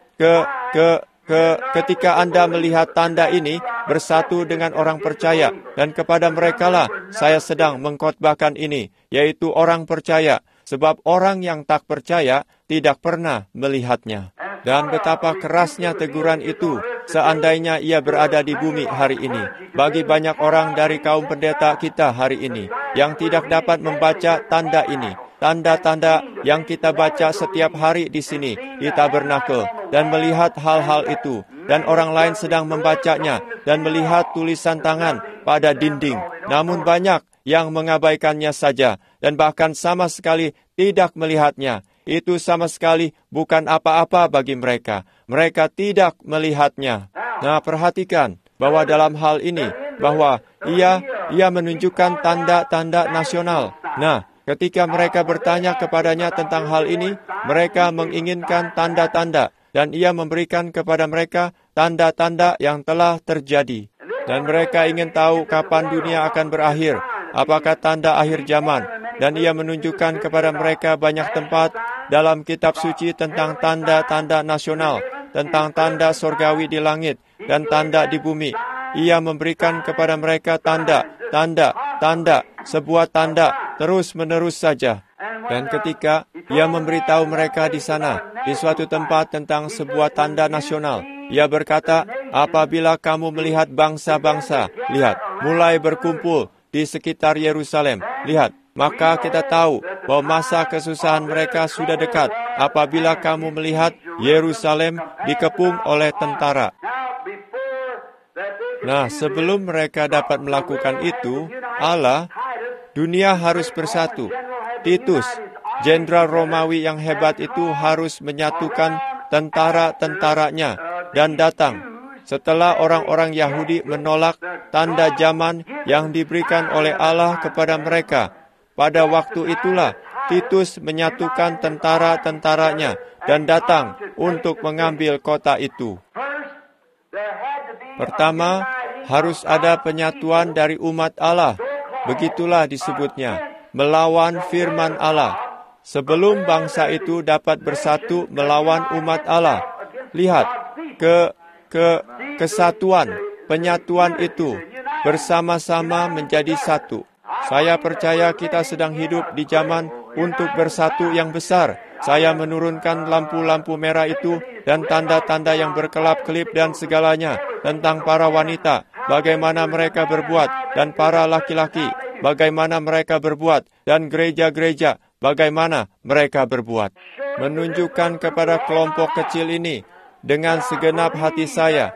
S1: ketika Anda melihat tanda ini bersatu dengan orang percaya. Dan kepada merekalah saya sedang mengkhotbahkan ini. Yaitu orang percaya. Sebab orang yang tak percaya tidak pernah melihatnya. Dan betapa kerasnya teguran itu seandainya ia berada di bumi hari ini. Bagi banyak orang dari kaum pendeta kita hari ini yang tidak dapat membaca tanda ini. Tanda-tanda yang kita baca setiap hari di sini, di tabernakel, dan melihat hal-hal itu. Dan orang lain sedang membacanya dan melihat tulisan tangan pada dinding. Namun banyak yang mengabaikannya saja dan bahkan sama sekali tidak melihatnya. Itu sama sekali bukan apa-apa bagi mereka. Mereka tidak melihatnya. Nah, perhatikan bahwa dalam hal ini, bahwa ia menunjukkan tanda-tanda nasional. Nah, ketika mereka bertanya kepadanya tentang hal ini, mereka menginginkan tanda-tanda, dan ia memberikan kepada mereka tanda-tanda yang telah terjadi. Dan mereka ingin tahu kapan dunia akan berakhir, apakah tanda akhir zaman. Dan ia menunjukkan kepada mereka banyak tempat dalam kitab suci tentang tanda-tanda nasional, tentang tanda sorgawi di langit, dan tanda di bumi. Ia memberikan kepada mereka tanda, sebuah tanda, terus-menerus saja. Dan ketika ia memberitahu mereka di sana, di suatu tempat tentang sebuah tanda nasional, ia berkata, apabila kamu melihat bangsa-bangsa, lihat, mulai berkumpul di sekitar Yerusalem, lihat, maka kita tahu bahwa masa kesusahan mereka sudah dekat apabila kamu melihat Yerusalem dikepung oleh tentara. Nah, sebelum mereka dapat melakukan itu, dunia harus bersatu. Titus, jenderal Romawi yang hebat itu harus menyatukan tentara-tentaranya dan datang. Setelah orang-orang Yahudi menolak tanda zaman yang diberikan oleh Allah kepada mereka, pada waktu itulah Titus menyatukan tentara-tentaranya dan datang untuk mengambil kota itu. Pertama, harus ada penyatuan dari umat Allah. Begitulah disebutnya, melawan firman Allah. Sebelum bangsa itu dapat bersatu melawan umat Allah. Lihat, kesatuan, penyatuan itu bersama-sama menjadi satu. Saya percaya kita sedang hidup di zaman untuk bersatu yang besar. Saya menurunkan lampu-lampu merah itu dan tanda-tanda yang berkelap-kelip dan segalanya tentang para wanita, bagaimana mereka berbuat, dan para laki-laki, bagaimana mereka berbuat, dan gereja-gereja, bagaimana mereka berbuat. Menunjukkan kepada kelompok kecil ini, dengan segenap hati saya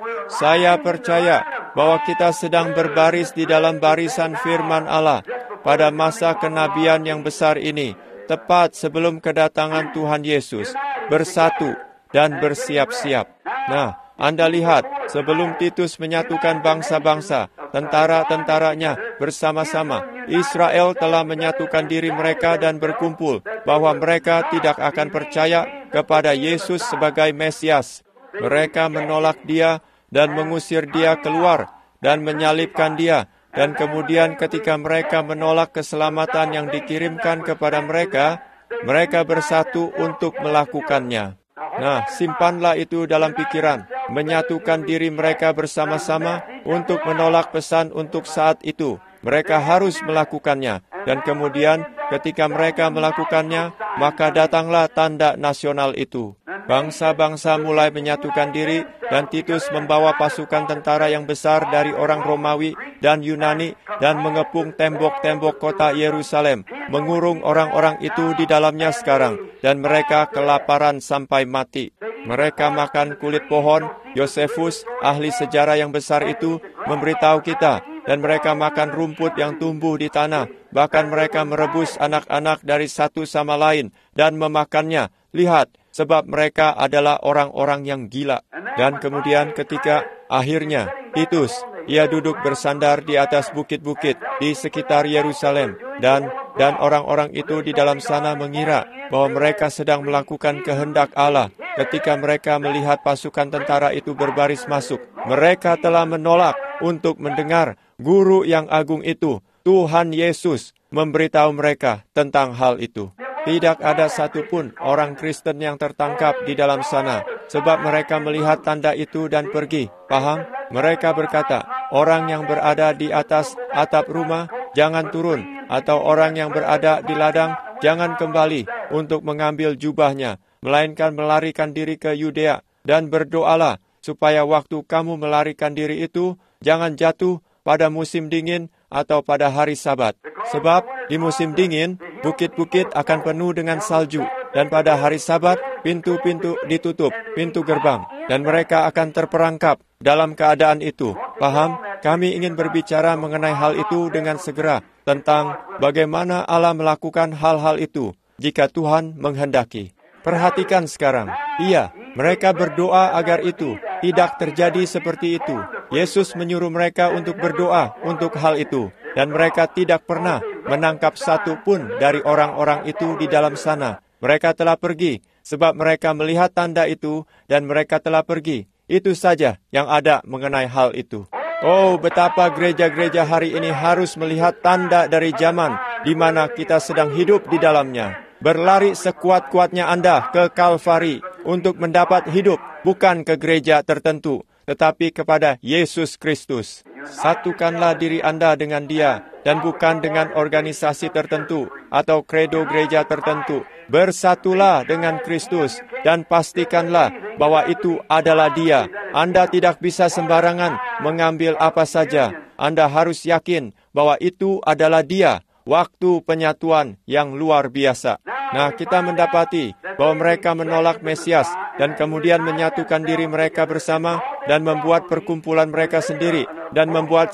S1: percaya bahwa kita sedang berbaris di dalam barisan firman Allah pada masa kenabian yang besar ini, tepat sebelum kedatangan Tuhan Yesus, bersatu dan bersiap-siap. Nah, Anda lihat, sebelum Titus menyatukan bangsa-bangsa, tentara-tentaranya bersama-sama, Israel telah menyatukan diri mereka dan berkumpul bahwa mereka tidak akan percaya kepada Yesus sebagai Mesias. Mereka menolak dia dan mengusir dia keluar dan menyalibkan dia. Dan kemudian ketika mereka menolak keselamatan yang dikirimkan kepada mereka, mereka bersatu untuk melakukannya. Nah, simpanlah itu dalam pikiran, menyatukan diri mereka bersama-sama untuk menolak pesan untuk saat itu. Mereka harus melakukannya, dan kemudian ketika mereka melakukannya, maka datanglah tanda nasional itu. Bangsa-bangsa mulai menyatukan diri, dan Titus membawa pasukan tentara yang besar dari orang Romawi dan Yunani dan mengepung tembok-tembok kota Yerusalem, mengurung orang-orang itu di dalamnya sekarang, dan mereka kelaparan sampai mati. Mereka makan kulit pohon. Yosefus, ahli sejarah yang besar itu, memberitahu kita, dan mereka makan rumput yang tumbuh di tanah. Bahkan mereka merebus anak-anak dari satu sama lain dan memakannya. Lihat, sebab mereka adalah orang-orang yang gila. Dan kemudian ketika akhirnya Titus, ia duduk bersandar di atas bukit-bukit di sekitar Yerusalem. Dan orang-orang itu di dalam sana mengira bahwa mereka sedang melakukan kehendak Allah. Ketika mereka melihat pasukan tentara itu berbaris masuk, mereka telah menolak untuk mendengar guru yang agung itu, Tuhan Yesus, memberitahu mereka tentang hal itu. Tidak ada satupun orang Kristen yang tertangkap di dalam sana, sebab mereka melihat tanda itu dan pergi. Paham? Mereka berkata, orang yang berada di atas atap rumah, jangan turun, atau orang yang berada di ladang, jangan kembali untuk mengambil jubahnya, melainkan melarikan diri ke Yudea, dan berdoalah, supaya waktu kamu melarikan diri itu, jangan jatuh pada musim dingin atau pada hari Sabat. Sebab di musim dingin, bukit-bukit akan penuh dengan salju, dan pada hari Sabat, pintu-pintu ditutup, pintu gerbang, dan mereka akan terperangkap dalam keadaan itu. Paham? Kami ingin berbicara mengenai hal itu dengan segera, tentang bagaimana Allah melakukan hal-hal itu, jika Tuhan menghendaki. Perhatikan sekarang, iya, mereka berdoa agar itu tidak terjadi seperti itu. Yesus menyuruh mereka untuk berdoa untuk hal itu, dan mereka tidak pernah menangkap satu pun dari orang-orang itu di dalam sana. Mereka telah pergi, sebab mereka melihat tanda itu, dan mereka telah pergi. Itu saja yang ada mengenai hal itu. Oh, betapa gereja-gereja hari ini harus melihat tanda dari zaman di mana kita sedang hidup di dalamnya. Berlari sekuat-kuatnya Anda ke Kalvari untuk mendapat hidup, bukan ke gereja tertentu, tetapi kepada Yesus Kristus. Satukanlah diri Anda dengan Dia, dan bukan dengan organisasi tertentu atau kredo gereja tertentu. Bersatulah dengan Kristus, dan pastikanlah bahwa itu adalah Dia. Anda tidak bisa sembarangan mengambil apa saja. Anda harus yakin bahwa itu adalah Dia. Waktu penyatuan yang luar biasa. Nah, kita mendapati bahwa mereka menolak Mesias dan kemudian menyatukan diri mereka bersama dan membuat perkumpulan mereka sendiri dan membuat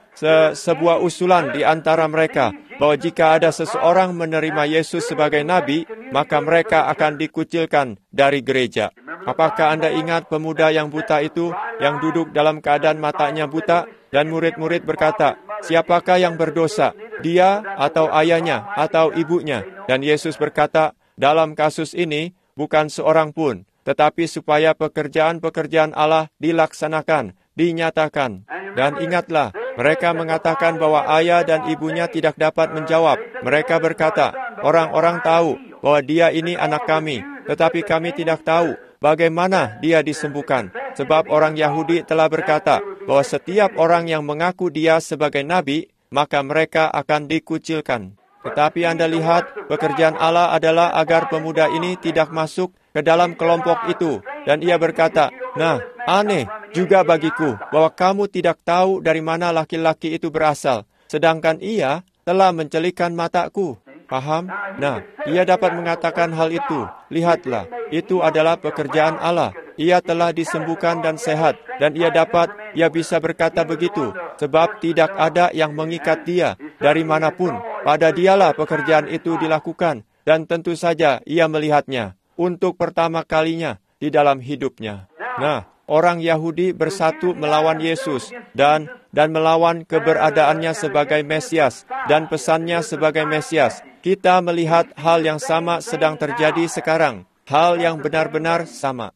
S1: sebuah usulan di antara mereka bahwa jika ada seseorang menerima Yesus sebagai nabi, maka mereka akan dikucilkan dari gereja. Apakah Anda ingat pemuda yang buta itu yang duduk dalam keadaan matanya buta dan murid-murid berkata, "Siapakah yang berdosa?" dia atau ayahnya atau ibunya. Dan Yesus berkata, dalam kasus ini bukan seorang pun, tetapi supaya pekerjaan-pekerjaan Allah dilaksanakan, dinyatakan. Dan ingatlah, mereka mengatakan bahwa ayah dan ibunya tidak dapat menjawab. Mereka berkata, orang-orang tahu bahwa dia ini anak kami, tetapi kami tidak tahu bagaimana dia disembuhkan. Sebab orang Yahudi telah berkata bahwa setiap orang yang mengaku dia sebagai nabi, maka mereka akan dikucilkan. Tetapi Anda lihat, pekerjaan Allah adalah agar pemuda ini tidak masuk ke dalam kelompok itu. Dan ia berkata, nah, aneh juga bagiku bahwa kamu tidak tahu dari mana laki-laki itu berasal, sedangkan ia telah mencelikkan mataku. Paham? Nah, ia dapat mengatakan hal itu. Lihatlah, itu adalah pekerjaan Allah. Ia telah disembuhkan dan sehat, dan ia bisa berkata begitu, sebab tidak ada yang mengikat dia dari manapun. Pada dialah pekerjaan itu dilakukan, dan tentu saja ia melihatnya untuk pertama kalinya di dalam hidupnya. Nah, orang Yahudi bersatu melawan Yesus dan melawan keberadaannya sebagai Mesias dan pesannya sebagai Mesias. Kita melihat hal yang sama sedang terjadi sekarang. Hal yang benar-benar sama.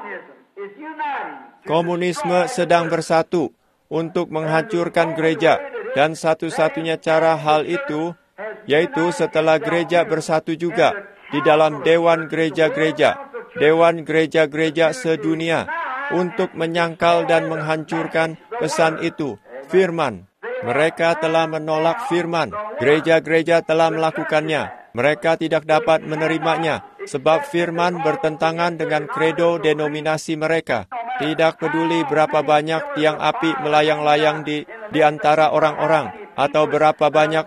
S1: Komunisme sedang bersatu untuk menghancurkan gereja. Dan satu-satunya cara hal itu, yaitu setelah gereja bersatu juga di dalam dewan gereja-gereja sedunia, untuk menyangkal dan menghancurkan pesan itu, firman. Mereka telah menolak firman. Gereja-gereja telah melakukannya. Mereka tidak dapat menerimanya, sebab firman bertentangan dengan kredo denominasi mereka. Tidak peduli berapa banyak tiang api melayang-layang di antara orang-orang, atau berapa banyak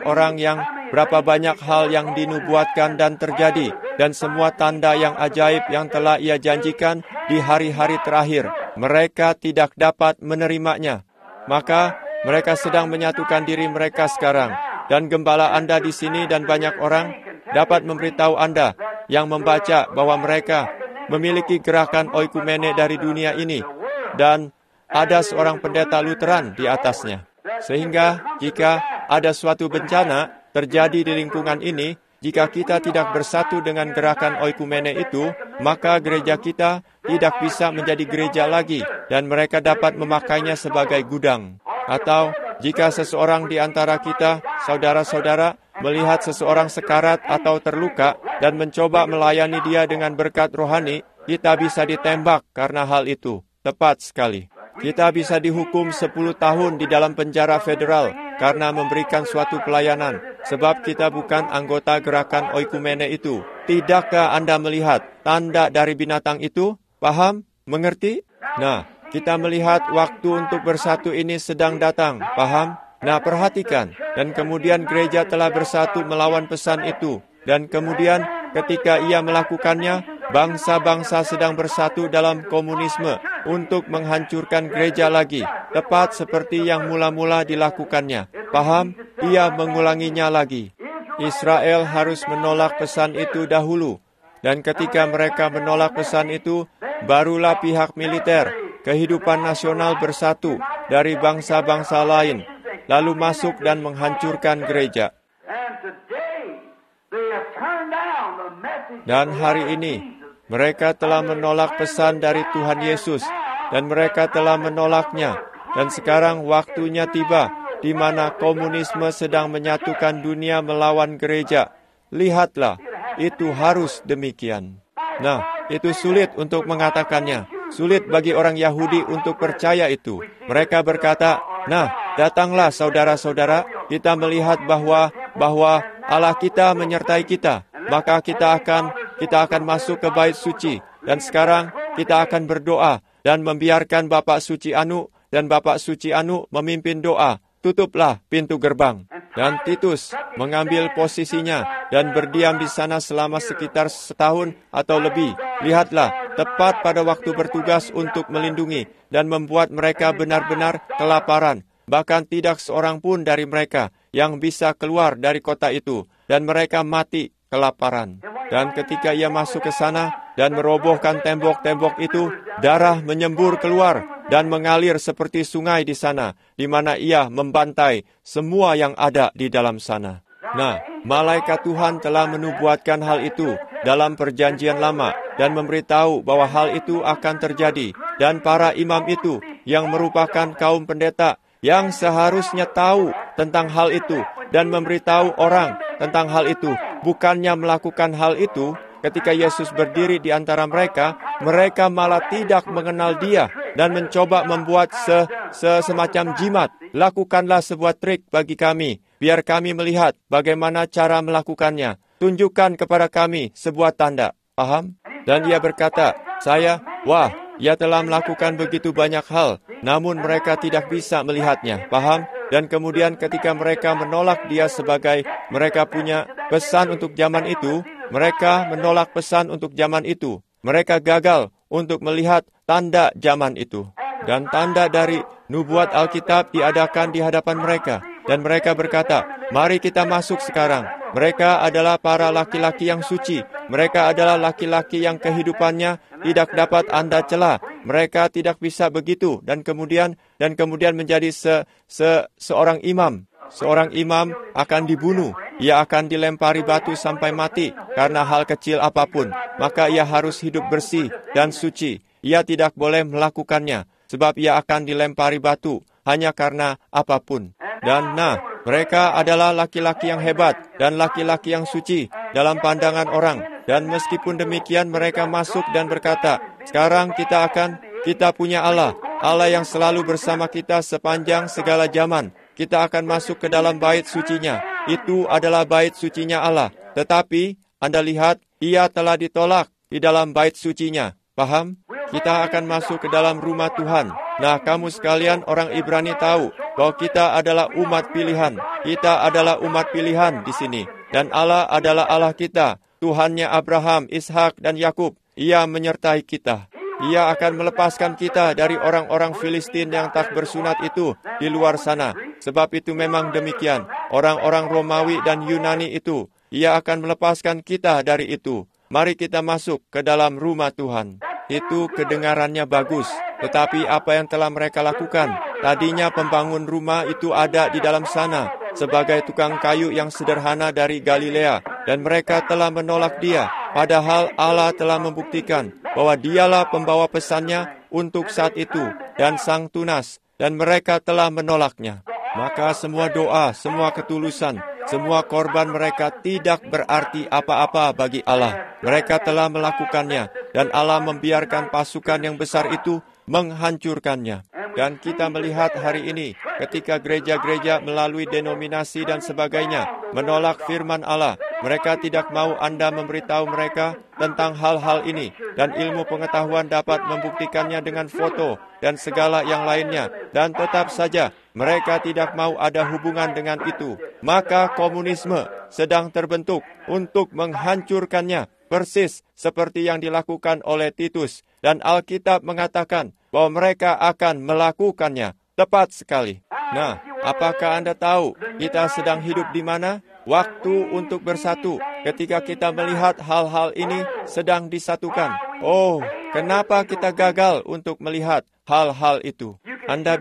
S1: hal yang dinubuatkan dan terjadi, dan semua tanda yang ajaib yang telah ia janjikan di hari-hari terakhir. Mereka tidak dapat menerimanya. Maka mereka sedang menyatukan diri mereka sekarang. Dan gembala Anda di sini dan banyak orang dapat memberitahu Anda yang membaca bahwa mereka memiliki gerakan oikumene dari dunia ini. Dan ada seorang pendeta Lutheran di atasnya. Sehingga jika ada suatu bencana terjadi di lingkungan ini, jika kita tidak bersatu dengan gerakan oikumene itu, maka gereja kita tidak bisa menjadi gereja lagi, dan mereka dapat memakainya sebagai gudang. Atau jika seseorang di antara kita, saudara-saudara, melihat seseorang sekarat atau terluka dan mencoba melayani dia dengan berkat rohani, kita bisa ditembak karena hal itu. Tepat sekali. Kita bisa dihukum 10 tahun di dalam penjara federal karena memberikan suatu pelayanan, sebab kita bukan anggota gerakan oikumene itu. Tidakkah Anda melihat tanda dari binatang itu? Paham? Mengerti? Nah, kita melihat waktu untuk bersatu ini sedang datang. Paham? Nah, perhatikan. Dan kemudian gereja telah bersatu melawan pesan itu. Dan kemudian ketika ia melakukannya, bangsa-bangsa sedang bersatu dalam komunisme untuk menghancurkan gereja lagi, tepat seperti yang mula-mula dilakukannya. Paham? Ia mengulanginya lagi. Israel harus menolak pesan itu dahulu. Dan ketika mereka menolak pesan itu, barulah pihak militer, kehidupan nasional bersatu dari bangsa-bangsa lain, lalu masuk dan menghancurkan gereja. Dan hari ini, mereka telah menolak pesan dari Tuhan Yesus, dan mereka telah menolaknya. Dan sekarang waktunya tiba, di mana komunisme sedang menyatukan dunia melawan gereja. Lihatlah, itu harus demikian. Nah, itu sulit untuk mengatakannya. Sulit bagi orang Yahudi untuk percaya itu. Mereka berkata, nah, datanglah saudara-saudara, kita melihat bahwa Allah kita menyertai kita. Maka kita akan masuk ke bait suci. Dan sekarang kita akan berdoa dan membiarkan Bapak Suci Anu dan Bapak Suci Anu memimpin doa. Tutuplah pintu gerbang. Dan Titus mengambil posisinya dan berdiam di sana selama sekitar setahun atau lebih. Lihatlah, tepat pada waktu bertugas untuk melindungi dan membuat mereka benar-benar kelaparan. Bahkan tidak seorang pun dari mereka yang bisa keluar dari kota itu. Dan mereka mati kelaparan. Dan ketika ia masuk ke sana dan merobohkan tembok-tembok itu, darah menyembur keluar dan mengalir seperti sungai di sana, di mana ia membantai semua yang ada di dalam sana. Nah, malaikat Tuhan telah menubuatkan hal itu dalam perjanjian lama dan memberitahu bahwa hal itu akan terjadi. Dan para imam itu yang merupakan kaum pendeta yang seharusnya tahu tentang hal itu dan memberitahu orang tentang hal itu, bukannya melakukan hal itu. Ketika Yesus berdiri di antara mereka, mereka malah tidak mengenal Dia dan mencoba membuat semacam jimat. Lakukanlah sebuah trik bagi kami, biar kami melihat bagaimana cara melakukannya. Tunjukkan kepada kami sebuah tanda. Paham? Dan ia berkata, ia telah melakukan begitu banyak hal, namun mereka tidak bisa melihatnya. Paham? Dan kemudian ketika mereka menolak Dia sebagai mereka punya pesan untuk zaman itu, mereka menolak pesan untuk zaman itu. Mereka gagal untuk melihat tanda zaman itu. Dan tanda dari nubuat Alkitab diadakan di hadapan mereka. Dan mereka berkata, mari kita masuk sekarang. Mereka adalah para laki-laki yang suci. Mereka adalah laki-laki yang kehidupannya tidak dapat Anda cela. Mereka tidak bisa begitu. Dan kemudian menjadi seorang imam. Seorang imam akan dibunuh. Ia akan dilempari batu sampai mati karena hal kecil apapun. Maka ia harus hidup bersih dan suci. Ia tidak boleh melakukannya sebab ia akan dilempari batu hanya karena apapun. Dan mereka adalah laki-laki yang hebat dan laki-laki yang suci dalam pandangan orang. Dan meskipun demikian mereka masuk dan berkata, sekarang kita punya Allah yang selalu bersama kita sepanjang segala zaman. Kita akan masuk ke dalam bait sucinya. Itu adalah bait sucinya Allah. Tetapi Anda lihat, ia telah ditolak di dalam bait sucinya. Paham? Kita akan masuk ke dalam rumah Tuhan. Nah, kamu sekalian orang Ibrani tahu bahwa kita adalah umat pilihan. Kita adalah umat pilihan di sini. Dan Allah adalah Allah kita. Tuhannya Abraham, Ishak, dan Yakub. Ia menyertai kita. Ia akan melepaskan kita dari orang-orang Filistin yang tak bersunat itu di luar sana. Sebab itu memang demikian. Orang-orang Romawi dan Yunani itu, ia akan melepaskan kita dari itu. Mari kita masuk ke dalam rumah Tuhan. Itu kedengarannya bagus. Tetapi apa yang telah mereka lakukan? Tadinya pembangun rumah itu ada di dalam sana sebagai tukang kayu yang sederhana dari Galilea. Dan mereka telah menolak dia. Padahal Allah telah membuktikan bahwa dialah pembawa pesannya untuk saat itu dan sang tunas. Dan mereka telah menolaknya. Maka semua doa, semua ketulusan, semua korban mereka tidak berarti apa-apa bagi Allah. Mereka telah melakukannya. Dan Allah membiarkan pasukan yang besar itu menghancurkannya. Dan kita melihat hari ini ketika gereja-gereja melalui denominasi dan sebagainya menolak firman Allah. Mereka tidak mau Anda memberitahu mereka tentang hal-hal ini. Dan ilmu pengetahuan dapat membuktikannya dengan foto dan segala yang lainnya. Dan tetap saja mereka tidak mau ada hubungan dengan itu. Maka komunisme sedang terbentuk untuk menghancurkannya. Persis seperti yang dilakukan oleh Titus. Dan Alkitab mengatakan bahwa mereka akan melakukannya. Tepat sekali. Nah, apakah Anda tahu kita sedang hidup di mana? Waktu untuk bersatu. Ketika kita melihat hal-hal ini sedang disatukan. Oh, kenapa kita gagal untuk melihat hal-hal itu? Anda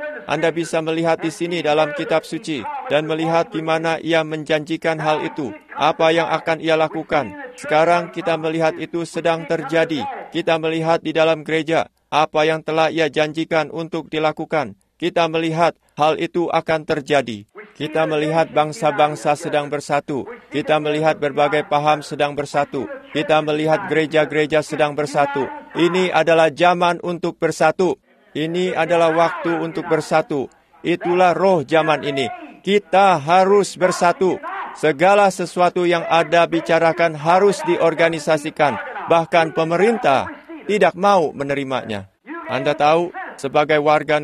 S1: bisa melihat di sini dalam kitab suci dan melihat di mana ia menjanjikan hal itu. Apa yang akan ia lakukan? Sekarang kita melihat itu sedang terjadi. Kita melihat di dalam gereja apa yang telah ia janjikan untuk dilakukan. Kita melihat hal itu akan terjadi. Kita melihat bangsa-bangsa sedang bersatu. Kita melihat berbagai paham sedang bersatu. Kita melihat gereja-gereja sedang bersatu. Ini adalah zaman untuk bersatu. Ini adalah waktu untuk bersatu. Itulah roh zaman ini. Kita harus bersatu. Segala sesuatu yang ada bicarakan harus diorganisasikan. Bahkan pemerintah tidak mau menerimanya. Anda tahu, sebagai warga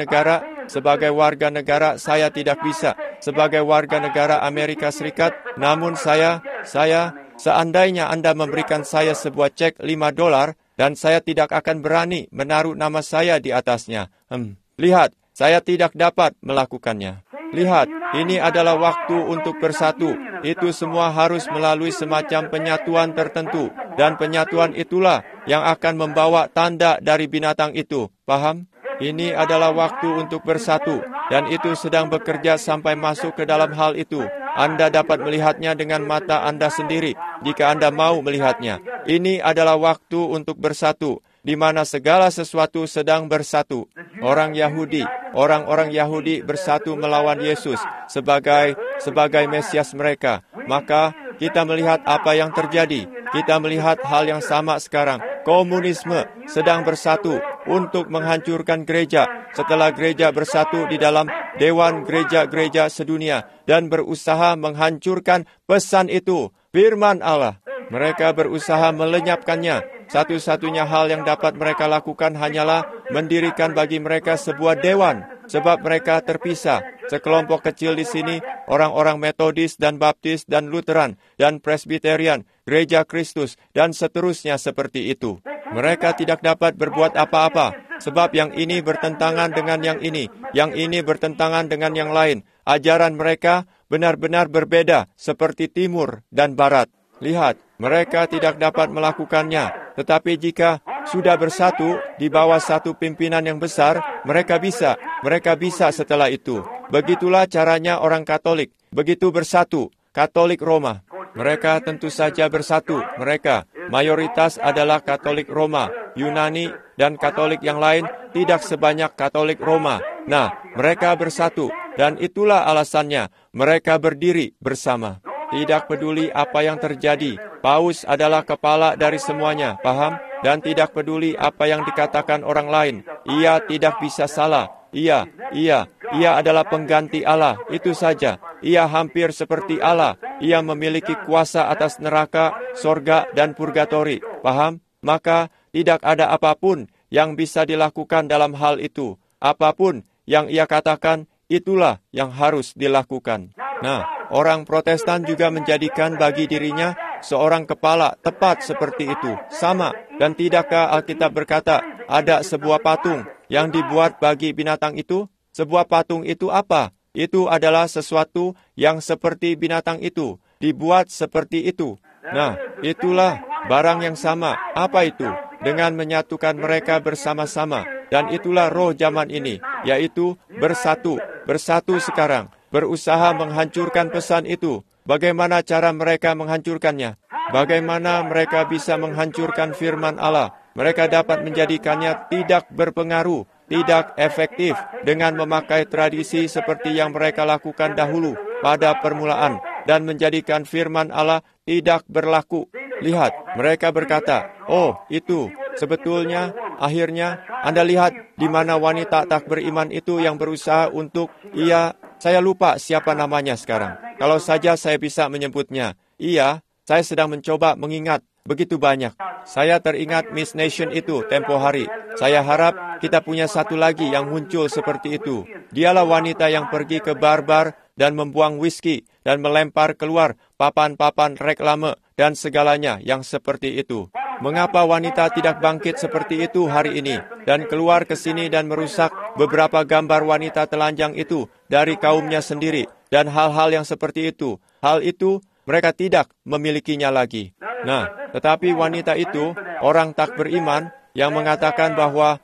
S1: negara saya tidak bisa. Sebagai warga negara Amerika Serikat, namun saya seandainya Anda memberikan saya sebuah cek $5, dan saya tidak akan berani menaruh nama saya di atasnya. Lihat, saya tidak dapat melakukannya. Lihat, ini adalah waktu untuk bersatu. Itu semua harus melalui semacam penyatuan tertentu. Dan penyatuan itulah yang akan membawa tanda dari binatang itu. Paham? Ini adalah waktu untuk bersatu, dan itu sedang bekerja sampai masuk ke dalam hal itu. Anda dapat melihatnya dengan mata Anda sendiri, jika Anda mau melihatnya. Ini adalah waktu untuk bersatu, di mana segala sesuatu sedang bersatu. Orang-orang Yahudi bersatu melawan Yesus sebagai Mesias mereka. Maka kita melihat apa yang terjadi. Kita melihat hal yang sama sekarang. Komunisme sedang bersatu untuk menghancurkan gereja setelah gereja bersatu di dalam Dewan Gereja-Gereja Sedunia dan berusaha menghancurkan pesan itu, firman Allah. Mereka berusaha melenyapkannya. Satu-satunya hal yang dapat mereka lakukan hanyalah mendirikan bagi mereka sebuah dewan, sebab mereka terpisah. Sekelompok kecil di sini, orang-orang Metodis dan Baptis dan Lutheran dan Presbyterian, Gereja Kristus, dan seterusnya seperti itu. Mereka tidak dapat berbuat apa-apa, sebab yang ini bertentangan dengan yang ini bertentangan dengan yang lain. Ajaran mereka benar-benar berbeda, seperti timur dan barat. Lihat, mereka tidak dapat melakukannya. Tetapi jika sudah bersatu di bawah satu pimpinan yang besar, mereka bisa setelah itu. Begitulah caranya orang Katolik. Begitu bersatu, Katolik Roma. Mereka tentu saja bersatu. Mereka, mayoritas adalah Katolik Roma. Yunani dan Katolik yang lain tidak sebanyak Katolik Roma. Nah, mereka bersatu. Dan itulah alasannya. Mereka berdiri bersama. Tidak peduli apa yang terjadi. Paus adalah kepala dari semuanya, paham? Dan tidak peduli apa yang dikatakan orang lain. Ia tidak bisa salah. Ia adalah pengganti Allah, itu saja. Ia hampir seperti Allah. Ia memiliki kuasa atas neraka, sorga, dan purgatori. Paham? Maka tidak ada apapun yang bisa dilakukan dalam hal itu. Apapun yang ia katakan, itulah yang harus dilakukan. Nah, orang Protestan juga menjadikan bagi dirinya seorang kepala tepat seperti itu. Sama. Dan tidakkah Alkitab berkata, ada sebuah patung yang dibuat bagi binatang itu? Sebuah patung itu apa? Itu adalah sesuatu yang seperti binatang itu. Dibuat seperti itu. Nah, itulah barang yang sama. Apa itu? Dengan menyatukan mereka bersama-sama. Dan itulah roh zaman ini, yaitu bersatu. Bersatu sekarang. Berusaha menghancurkan pesan itu. Bagaimana cara mereka menghancurkannya? Bagaimana mereka bisa menghancurkan firman Allah? Mereka dapat menjadikannya tidak berpengaruh, tidak efektif dengan memakai tradisi seperti yang mereka lakukan dahulu pada permulaan dan menjadikan firman Allah tidak berlaku. Lihat, mereka berkata, "Oh, itu sebetulnya akhirnya Anda lihat di mana wanita tak beriman itu yang berusaha untuk saya lupa siapa namanya sekarang. Kalau saja saya bisa menyebutnya. Saya sedang mencoba mengingat begitu banyak. Saya teringat Miss Nation itu tempo hari. Saya harap kita punya satu lagi yang muncul seperti itu. Dialah wanita yang pergi ke bar-bar dan membuang whisky dan melempar keluar papan-papan reklame dan segalanya yang seperti itu. Mengapa wanita tidak bangkit seperti itu hari ini dan keluar ke sini dan merusak beberapa gambar wanita telanjang itu dari kaumnya sendiri dan hal-hal yang seperti itu? Hal itu mereka tidak memilikinya lagi. Nah, tetapi wanita itu orang tak beriman yang mengatakan bahwa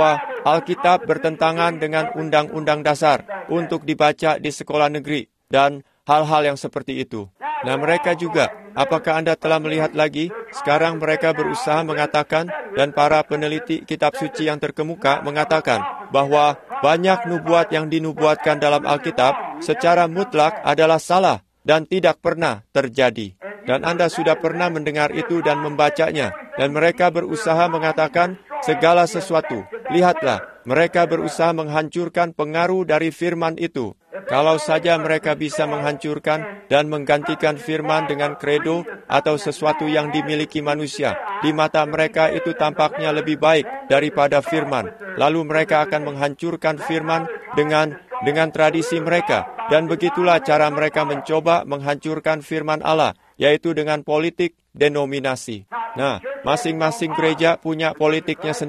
S1: Alkitab bertentangan dengan undang-undang dasar untuk dibaca di sekolah negeri dan hal-hal yang seperti itu. Nah, mereka juga, apakah Anda telah melihat lagi? Sekarang mereka berusaha mengatakan, dan para peneliti kitab suci yang terkemuka mengatakan, bahwa banyak nubuat yang dinubuatkan dalam Alkitab secara mutlak adalah salah dan tidak pernah terjadi. Dan Anda sudah pernah mendengar itu dan membacanya. Dan mereka berusaha mengatakan segala sesuatu. Lihatlah, mereka berusaha menghancurkan pengaruh dari firman itu. Kalau saja mereka bisa menghancurkan dan menggantikan firman dengan kredo atau sesuatu yang dimiliki manusia, di mata mereka itu tampaknya lebih baik daripada firman. Lalu mereka akan menghancurkan firman dengan tradisi mereka. Dan begitulah cara mereka mencoba menghancurkan firman Allah, yaitu dengan politik denominasi. Nah, masing-masing gereja punya politiknya sendiri.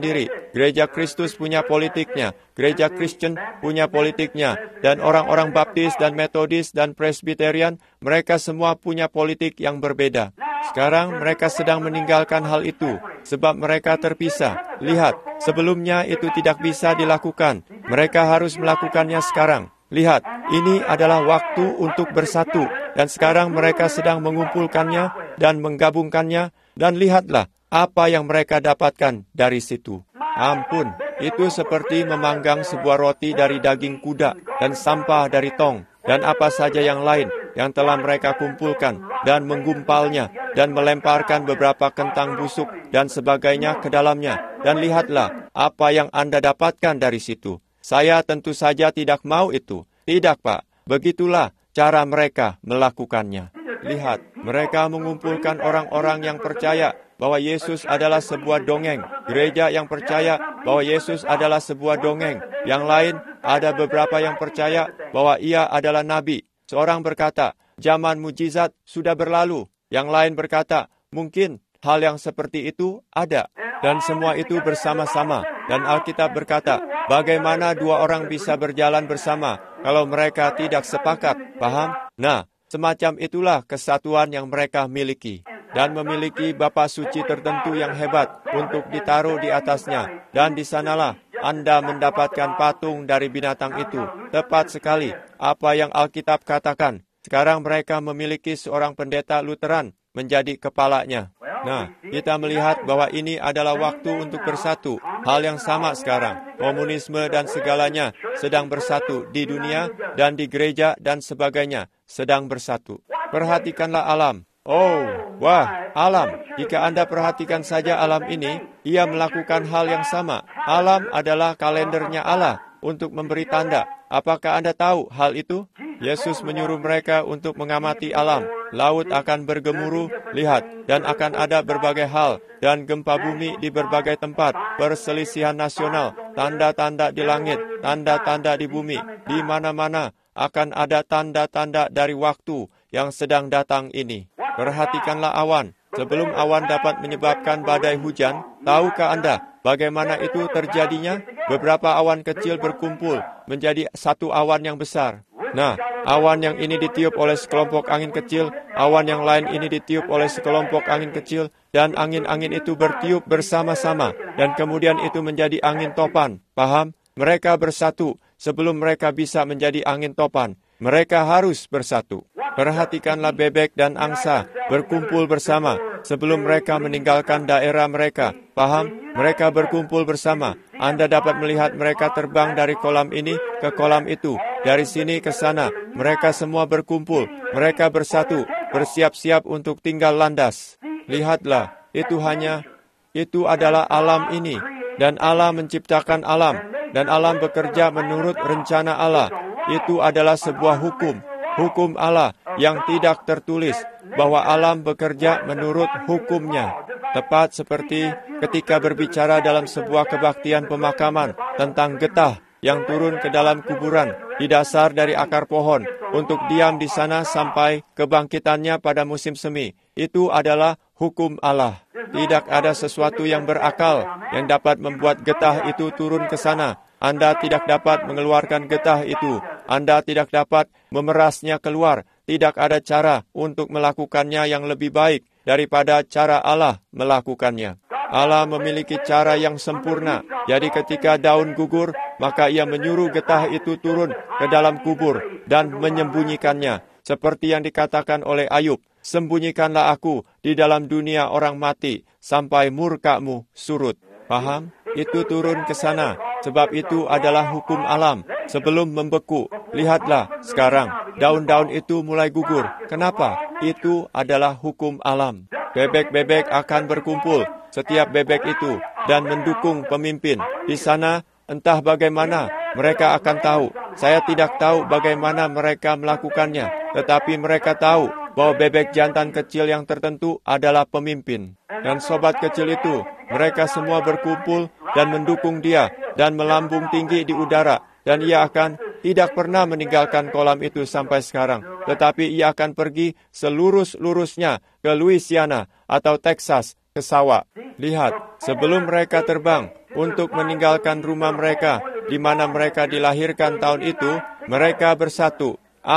S1: Gereja Kristus punya politiknya, Gereja Kristen punya politiknya, dan orang-orang Baptis dan Metodis dan Presbyterian, mereka semua punya politik yang berbeda. Sekarang mereka sedang meninggalkan hal itu, sebab mereka terpisah. Lihat, sebelumnya itu tidak bisa dilakukan. Mereka harus melakukannya sekarang. Lihat, ini adalah waktu untuk bersatu, dan sekarang mereka sedang mengumpulkannya dan menggabungkannya, dan lihatlah apa yang mereka dapatkan dari situ. Ampun, itu seperti memanggang sebuah roti dari daging kuda dan sampah dari tong, dan apa saja yang lain yang telah mereka kumpulkan, dan menggumpalnya, dan melemparkan beberapa kentang busuk dan sebagainya ke dalamnya. Dan lihatlah apa yang Anda dapatkan dari situ. Saya tentu saja tidak mau itu. Tidak, Pak. Begitulah cara mereka melakukannya. Lihat, mereka mengumpulkan orang-orang yang percaya bahwa Yesus adalah sebuah dongeng. Gereja yang percaya bahwa Yesus adalah sebuah dongeng. Yang lain, ada beberapa yang percaya bahwa Ia adalah nabi. Seorang berkata, zaman mujizat sudah berlalu. Yang lain berkata, mungkin hal yang seperti itu ada. Dan semua itu bersama-sama. Dan Alkitab berkata, bagaimana dua orang bisa berjalan bersama kalau mereka tidak sepakat? Paham? Nah, semacam itulah kesatuan yang mereka miliki. Dan memiliki Bapa suci tertentu yang hebat untuk ditaruh di atasnya. Dan di sanalah Anda mendapatkan patung dari binatang itu. Tepat sekali apa yang Alkitab katakan. Sekarang mereka memiliki seorang pendeta Lutheran menjadi kepalanya. Nah, kita melihat bahwa ini adalah waktu untuk bersatu. Hal yang sama sekarang. Komunisme dan segalanya sedang bersatu di dunia dan di gereja dan sebagainya sedang bersatu. Perhatikanlah alam. Oh, wah, alam. Jika Anda perhatikan saja alam ini, ia melakukan hal yang sama. Alam adalah kalendernya Allah untuk memberi tanda. Apakah Anda tahu hal itu? Yesus menyuruh mereka untuk mengamati alam. Laut akan bergemuruh, lihat, dan akan ada berbagai hal, dan gempa bumi di berbagai tempat, perselisihan nasional, tanda-tanda di langit, tanda-tanda di bumi, di mana-mana akan ada tanda-tanda dari waktu yang sedang datang ini. Perhatikanlah awan. Sebelum awan dapat menyebabkan badai hujan, tahukah Anda bagaimana itu terjadinya? Beberapa awan kecil berkumpul menjadi satu awan yang besar. Nah, awan yang ini ditiup oleh sekelompok angin kecil, awan yang lain ini ditiup oleh sekelompok angin kecil, dan angin-angin itu bertiup bersama-sama, dan kemudian itu menjadi angin topan. Paham? Mereka bersatu sebelum mereka bisa menjadi angin topan. Mereka harus bersatu. Perhatikanlah bebek dan angsa berkumpul bersama sebelum mereka meninggalkan daerah mereka. Paham? Mereka berkumpul bersama. Anda dapat melihat mereka terbang dari kolam ini ke kolam itu, dari sini ke sana. Mereka semua berkumpul. Mereka bersatu, bersiap-siap untuk tinggal landas. Lihatlah, itu adalah alam ini. Dan Allah menciptakan alam. Dan alam bekerja menurut rencana Allah. Itu adalah sebuah hukum. Hukum Allah yang tidak tertulis, bahwa alam bekerja menurut hukumnya. Tepat seperti ketika berbicara dalam sebuah kebaktian pemakaman tentang getah yang turun ke dalam kuburan di dasar dari akar pohon untuk diam di sana sampai kebangkitannya pada musim semi. Itu adalah hukum Allah. Tidak ada sesuatu yang berakal yang dapat membuat getah itu turun ke sana. Anda tidak dapat mengeluarkan getah itu. Anda tidak dapat memerasnya keluar. Tidak ada cara untuk melakukannya yang lebih baik daripada cara Allah melakukannya. Allah memiliki cara yang sempurna. Jadi ketika daun gugur, maka Ia menyuruh getah itu turun ke dalam kubur dan menyembunyikannya. Seperti yang dikatakan oleh Ayub, sembunyikanlah aku di dalam dunia orang mati sampai murka-Mu surut. Paham? Itu turun ke sana. Sebab itu adalah hukum alam. Sebelum membeku, lihatlah sekarang, daun-daun itu mulai gugur. Kenapa? Itu adalah hukum alam. Bebek-bebek akan berkumpul, setiap bebek itu, dan mendukung pemimpin. Di sana, entah bagaimana, mereka akan tahu. Saya tidak tahu bagaimana mereka melakukannya, tetapi mereka tahu bahwa bebek jantan kecil yang tertentu adalah pemimpin. Dan sobat kecil itu, mereka semua berkumpul dan mendukung dia, dan melambung tinggi di udara. Dan ia akan tidak pernah meninggalkan kolam itu sampai sekarang. Tetapi ia akan pergi selurus-lurusnya ke Louisiana atau Texas, ke sawah. Lihat, sebelum mereka terbang, untuk meninggalkan rumah mereka, di mana mereka dilahirkan tahun itu, mereka bersatu.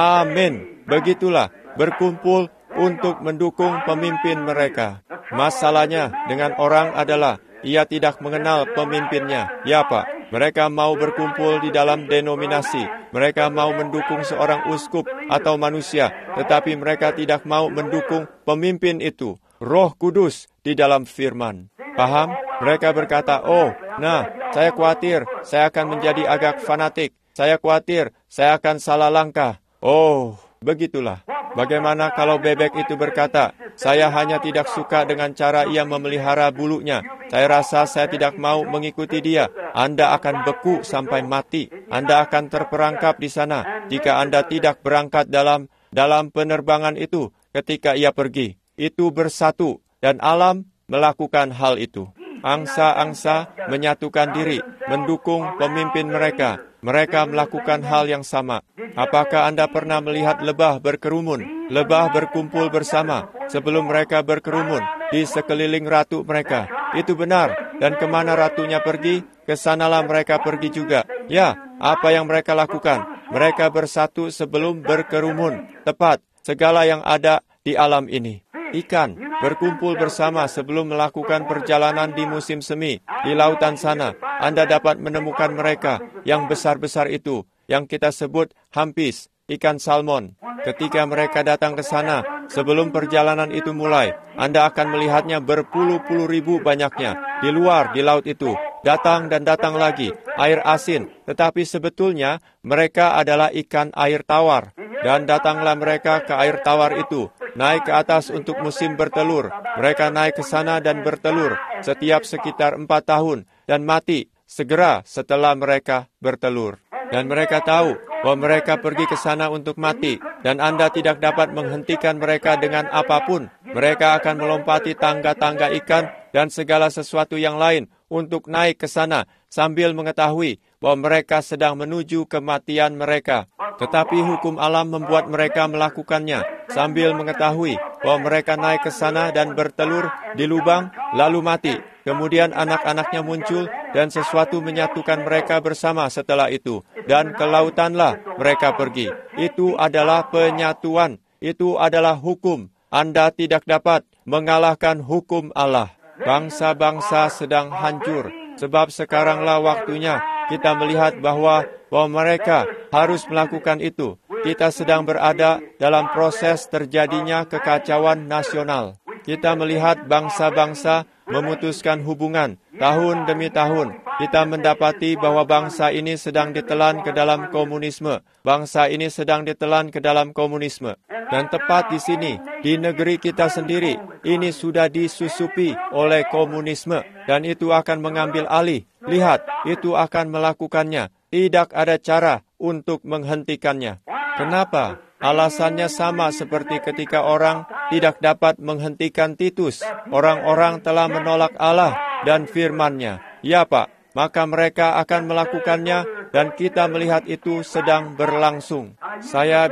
S1: Amin. Begitulah, berkumpul untuk mendukung pemimpin mereka. Masalahnya dengan orang adalah, ia tidak mengenal pemimpinnya. Ya Pak, mereka mau berkumpul di dalam denominasi. Mereka mau mendukung seorang uskup atau manusia, tetapi mereka tidak mau mendukung pemimpin itu, Roh Kudus di dalam firman. Paham? Mereka berkata, oh, nah, saya khawatir saya akan menjadi agak fanatik. Saya khawatir saya akan salah langkah. Oh, begitulah. Bagaimana kalau bebek itu berkata, saya hanya tidak suka dengan cara ia memelihara bulunya. Saya rasa saya tidak mau mengikuti dia. Anda akan beku sampai mati. Anda akan terperangkap di sana jika Anda tidak berangkat dalam penerbangan itu ketika ia pergi. Itu bersatu dan alam melakukan hal itu. Angsa-angsa menyatukan diri, mendukung pemimpin mereka. Mereka melakukan hal yang sama. Apakah Anda pernah melihat lebah berkerumun? Lebah berkumpul bersama sebelum mereka berkerumun di sekeliling ratu mereka. Itu benar. Dan kemana ratunya pergi, kesanalah mereka pergi juga. Ya, apa yang mereka lakukan? Mereka bersatu sebelum berkerumun. Tepat, segala yang ada di alam ini. Ikan berkumpul bersama sebelum melakukan perjalanan di musim semi. Di lautan sana, Anda dapat menemukan mereka yang besar-besar itu, yang kita sebut hampis, ikan salmon. Ketika mereka datang ke sana, sebelum perjalanan itu mulai, Anda akan melihatnya berpuluh-puluh ribu banyaknya. Di luar, di laut itu, datang dan datang lagi, air asin. Tetapi sebetulnya, mereka adalah ikan air tawar. Dan datanglah mereka ke air tawar itu, naik ke atas untuk musim bertelur. Mereka naik ke sana dan bertelur setiap sekitar 4 tahun dan mati segera setelah mereka bertelur. Dan mereka tahu bahwa mereka pergi ke sana untuk mati, dan Anda tidak dapat menghentikan mereka dengan apapun. Mereka akan melompati tangga-tangga ikan dan segala sesuatu yang lain untuk naik ke sana sambil mengetahui bahwa mereka sedang menuju kematian mereka. Tetapi hukum alam membuat mereka melakukannya sambil mengetahui bahwa mereka naik ke sana dan bertelur di lubang lalu mati. Kemudian anak-anaknya muncul dan sesuatu menyatukan mereka bersama setelah itu. Dan ke lautanlah mereka pergi. Itu adalah penyatuan. Itu adalah hukum. Anda tidak dapat mengalahkan hukum Allah. Bangsa-bangsa sedang hancur. Sebab sekaranglah waktunya kita melihat bahwa mereka harus melakukan itu. Kita sedang berada dalam proses terjadinya kekacauan nasional. Kita melihat bangsa-bangsa memutuskan hubungan tahun demi tahun. Kita mendapati bahwa bangsa ini sedang ditelan ke dalam komunisme. Bangsa ini sedang ditelan ke dalam komunisme. Dan tepat di sini, di negeri kita sendiri, ini sudah disusupi oleh komunisme. Dan itu akan mengambil alih. Lihat, itu akan melakukannya. Tidak ada cara untuk menghentikannya. Kenapa? Alasannya sama seperti ketika orang tidak dapat menghentikan Titus. Orang-orang telah menolak Allah dan firman-Nya. Ya Pak, maka mereka akan melakukannya dan kita melihat itu sedang berlangsung. Saya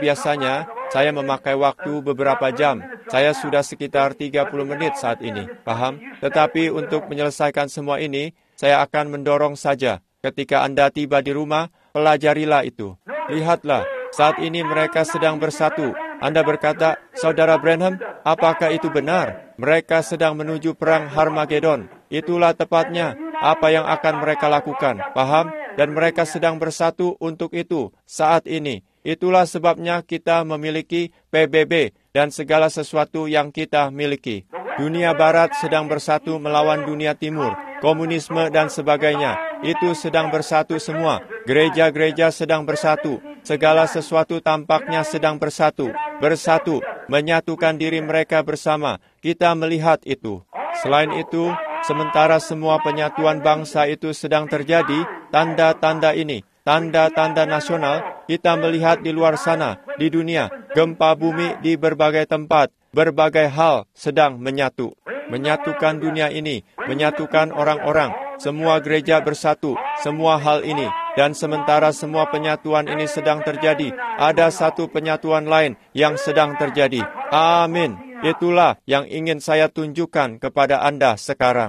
S1: memakai waktu beberapa jam. Saya sudah sekitar 30 menit saat ini. Paham? Tetapi untuk menyelesaikan semua ini, saya akan mendorong saja. Ketika Anda tiba di rumah, pelajarilah itu. Lihatlah, saat ini mereka sedang bersatu. Anda berkata, Saudara Branham, apakah itu benar? Mereka sedang menuju perang Harmagedon. Itulah tepatnya apa yang akan mereka lakukan. Paham? Dan mereka sedang bersatu untuk itu saat ini. Itulah sebabnya kita memiliki PBB dan segala sesuatu yang kita miliki. Dunia Barat sedang bersatu melawan dunia Timur. Komunisme dan sebagainya. Itu sedang bersatu semua. Gereja-gereja sedang bersatu. Segala sesuatu tampaknya sedang bersatu. Bersatu, menyatukan diri mereka bersama. Kita melihat itu. Selain itu, sementara semua penyatuan bangsa itu sedang terjadi, tanda-tanda ini, tanda-tanda nasional, kita melihat di luar sana, di dunia, gempa bumi di berbagai tempat, berbagai hal sedang menyatu. Menyatukan dunia ini, menyatukan orang-orang, semua gereja bersatu, semua hal ini. Dan sementara semua penyatuan ini sedang terjadi, ada satu penyatuan lain yang sedang terjadi. Amin. Itulah yang ingin saya tunjukkan kepada Anda sekarang.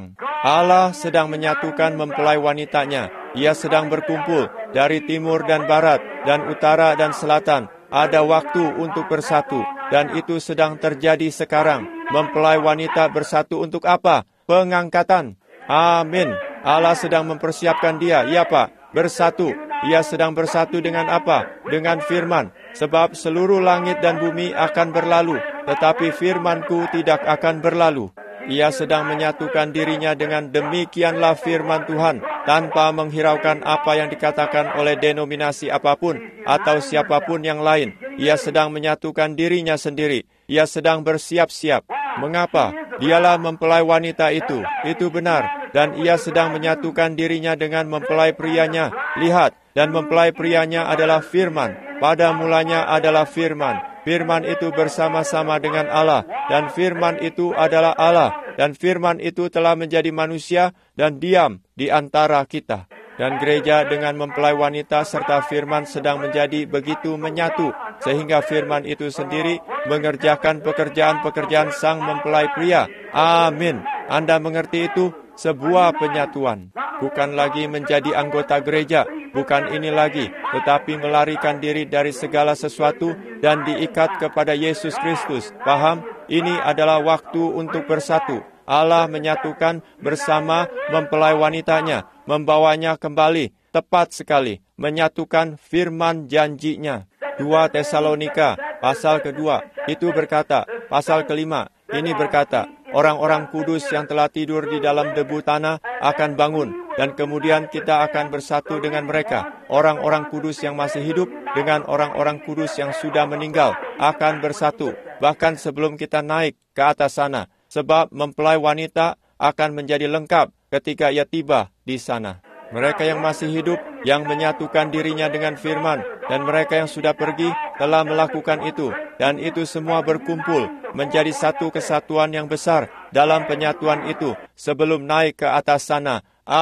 S1: Allah sedang menyatukan mempelai wanitanya. Ia sedang berkumpul dari timur dan barat, dan utara dan selatan. Ada waktu untuk bersatu, dan itu sedang terjadi sekarang. Mempelai wanita bersatu untuk apa? Pengangkatan. Amin. Allah sedang mempersiapkan dia, ya Pak, bersatu. Ia sedang bersatu dengan apa? Dengan firman. Sebab seluruh langit dan bumi akan berlalu, tetapi firman-Ku tidak akan berlalu. Ia sedang menyatukan dirinya dengan demikianlah firman Tuhan, tanpa menghiraukan apa yang dikatakan oleh denominasi apapun atau siapapun yang lain. Ia sedang menyatukan dirinya sendiri. Ia sedang bersiap-siap. Mengapa? Dialah mempelai wanita itu. Itu benar. Dan ia sedang menyatukan dirinya dengan mempelai prianya. Lihat, dan mempelai prianya adalah firman. Pada mulanya adalah firman. Firman itu bersama-sama dengan Allah, dan firman itu adalah Allah, dan firman itu telah menjadi manusia dan diam di antara kita. Dan gereja dengan mempelai wanita serta firman sedang menjadi begitu menyatu, sehingga firman itu sendiri mengerjakan pekerjaan-pekerjaan sang mempelai pria. Amin. Anda mengerti itu? Sebuah penyatuan. Bukan lagi menjadi anggota gereja, bukan ini lagi, tetapi melarikan diri dari segala sesuatu dan diikat kepada Yesus Kristus. Paham? Ini adalah waktu untuk bersatu. Allah menyatukan bersama mempelai wanitanya, membawanya kembali, tepat sekali, menyatukan firman janjinya. 2 Tesalonika, pasal kedua, itu berkata, pasal kelima, ini berkata, orang-orang kudus yang telah tidur di dalam debu tanah akan bangun, dan kemudian kita akan bersatu dengan mereka. Orang-orang kudus yang masih hidup dengan orang-orang kudus yang sudah meninggal akan bersatu, bahkan sebelum kita naik ke atas sana. Sebab mempelai wanita akan menjadi lengkap ketika ia tiba di sana. Mereka yang masih hidup, yang menyatukan dirinya dengan firman, dan mereka yang sudah pergi telah melakukan itu. Dan itu semua berkumpul menjadi satu kesatuan yang besar dalam penyatuan itu sebelum naik ke atas sana.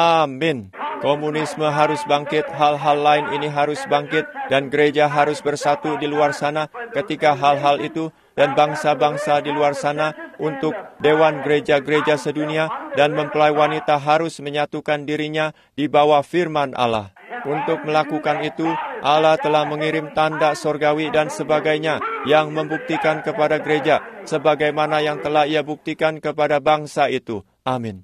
S1: Amin. Komunisme harus bangkit, hal-hal lain ini harus bangkit, dan gereja harus bersatu di luar sana ketika hal-hal itu, dan bangsa-bangsa di luar sana untuk dewan gereja-gereja sedunia, dan mempelai wanita harus menyatukan dirinya di bawah firman Allah. Untuk melakukan itu, Allah telah mengirim tanda sorgawi dan sebagainya yang membuktikan kepada gereja, sebagaimana yang telah Ia buktikan kepada bangsa itu. Amin.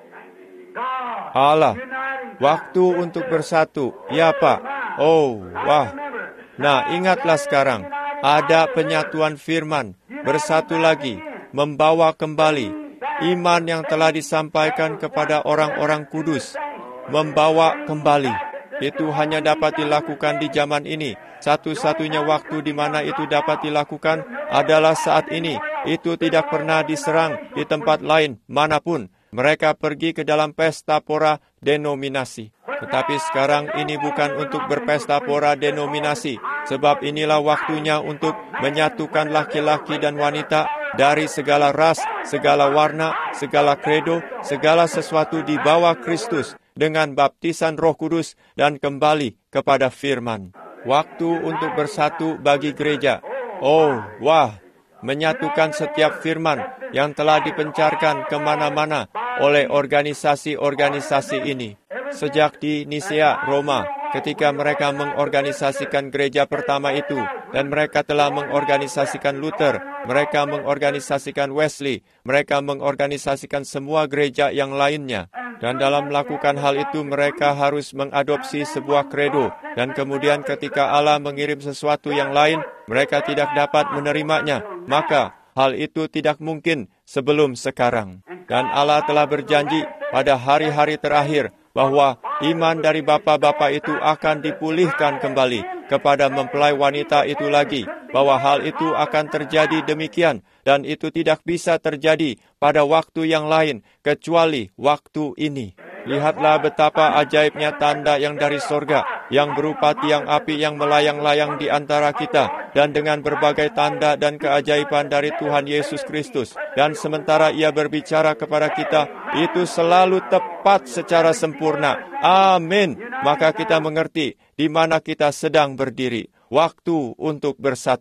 S1: Allah, waktu untuk bersatu, ya Pak. Oh, wah. Nah, ingatlah sekarang, ada penyatuan firman, bersatu lagi, membawa kembali iman yang telah disampaikan kepada orang-orang kudus, membawa kembali. Itu hanya dapat dilakukan di zaman ini. Satu-satunya waktu di mana itu dapat dilakukan adalah saat ini. Itu tidak pernah diserang di tempat lain manapun. Mereka pergi ke dalam pesta pora denominasi. Tetapi sekarang ini bukan untuk berpesta pora denominasi, sebab inilah waktunya untuk menyatukan laki-laki dan wanita dari segala ras, segala warna, segala kredo, segala sesuatu di bawah Kristus dengan baptisan Roh Kudus dan kembali kepada firman. Waktu untuk bersatu bagi gereja. Oh, wah, menyatukan setiap firman yang telah dipencarkan kemana-mana oleh organisasi-organisasi ini. Sejak di Nisea, Roma, ketika mereka mengorganisasikan gereja pertama itu, dan mereka telah mengorganisasikan Luther, mereka mengorganisasikan Wesley, mereka mengorganisasikan semua gereja yang lainnya. Dan dalam melakukan hal itu, mereka harus mengadopsi sebuah kredo. Dan kemudian ketika Allah mengirim sesuatu yang lain, mereka tidak dapat menerimanya. Maka hal itu tidak mungkin sebelum sekarang. Dan Allah telah berjanji pada hari-hari terakhir bahwa iman dari bapa-bapa itu akan dipulihkan kembali kepada mempelai wanita itu lagi, bahwa hal itu akan terjadi demikian, dan itu tidak bisa terjadi pada waktu yang lain kecuali waktu ini. Lihatlah betapa ajaibnya tanda yang dari sorga, yang berupa tiang api yang melayang-layang di antara kita, dan dengan berbagai tanda dan keajaiban dari Tuhan Yesus Kristus. Dan sementara Ia berbicara kepada kita, itu selalu tepat secara sempurna. Amin. Maka kita mengerti di mana kita sedang berdiri. Waktu untuk bersatu.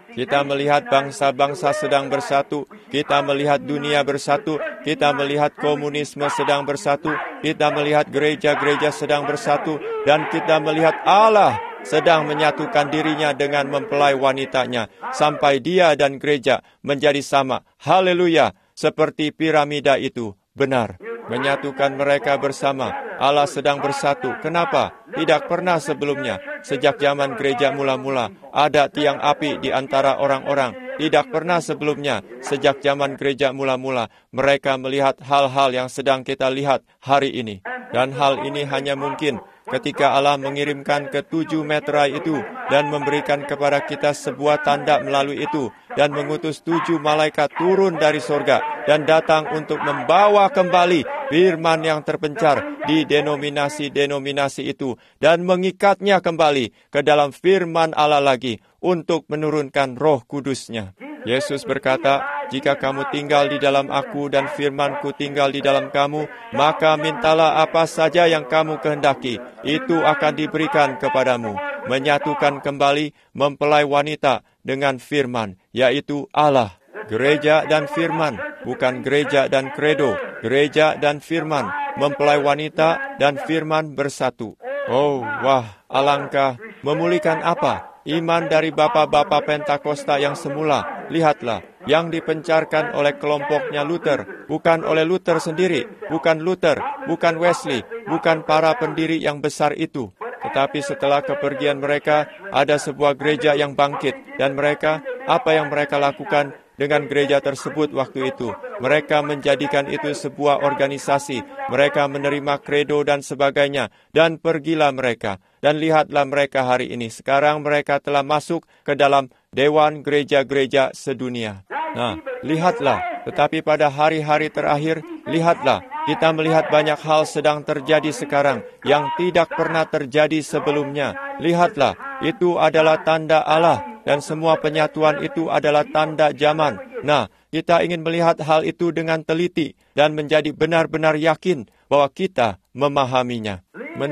S1: Kita melihat bangsa-bangsa sedang bersatu, kita melihat dunia bersatu, kita melihat komunisme sedang bersatu, kita melihat gereja-gereja sedang bersatu, dan kita melihat Allah sedang menyatukan dirinya dengan mempelai wanitanya, sampai dia dan gereja menjadi sama. Haleluya, seperti piramida itu, benar. Menyatukan mereka bersama. Allah sedang bersatu. Kenapa? Tidak pernah sebelumnya. Sejak zaman gereja mula-mula, ada tiang api di antara orang-orang. Tidak pernah sebelumnya. Sejak zaman gereja mula-mula, mereka melihat hal-hal yang sedang kita lihat hari ini. Dan hal ini hanya mungkin ketika Allah mengirimkan ke-7 meterai itu dan memberikan kepada kita sebuah tanda melalui itu, dan mengutus 7 malaikat turun dari sorga dan datang untuk membawa kembali firman yang terpencar di denominasi-denominasi itu dan mengikatnya kembali ke dalam firman Allah lagi untuk menurunkan Roh Kudus-Nya. Yesus berkata, "Jika kamu tinggal di dalam aku dan firman-Ku tinggal di dalam kamu, maka mintalah apa saja yang kamu kehendaki, itu akan diberikan kepadamu." Menyatukan kembali mempelai wanita dengan firman, yaitu Allah. Gereja dan firman, bukan gereja dan kredo. Gereja dan firman, mempelai wanita dan firman bersatu. Oh, wah, alangkah memulihkan apa? Iman dari bapa-bapa Pentakosta yang semula. Lihatlah, yang dipencarkan oleh kelompoknya Luther, bukan oleh Luther sendiri, bukan Luther, bukan Wesley, bukan para pendiri yang besar itu. Tetapi setelah kepergian mereka, ada sebuah gereja yang bangkit. Dan mereka, apa yang mereka lakukan dengan gereja tersebut waktu itu? Mereka menjadikan itu sebuah organisasi. Mereka menerima kredo dan sebagainya. Dan pergilah mereka. Dan lihatlah mereka hari ini. Sekarang mereka telah masuk ke dalam Dewan Gereja-Gereja Sedunia. Nah, lihatlah. Tetapi pada hari-hari terakhir, lihatlah. Kita melihat banyak hal sedang terjadi sekarang yang tidak pernah terjadi sebelumnya. Lihatlah, itu adalah tanda Allah. Dan semua penyatuan itu adalah tanda zaman. Nah, kita ingin melihat hal itu dengan teliti dan menjadi benar-benar yakin bahwa kita memahaminya.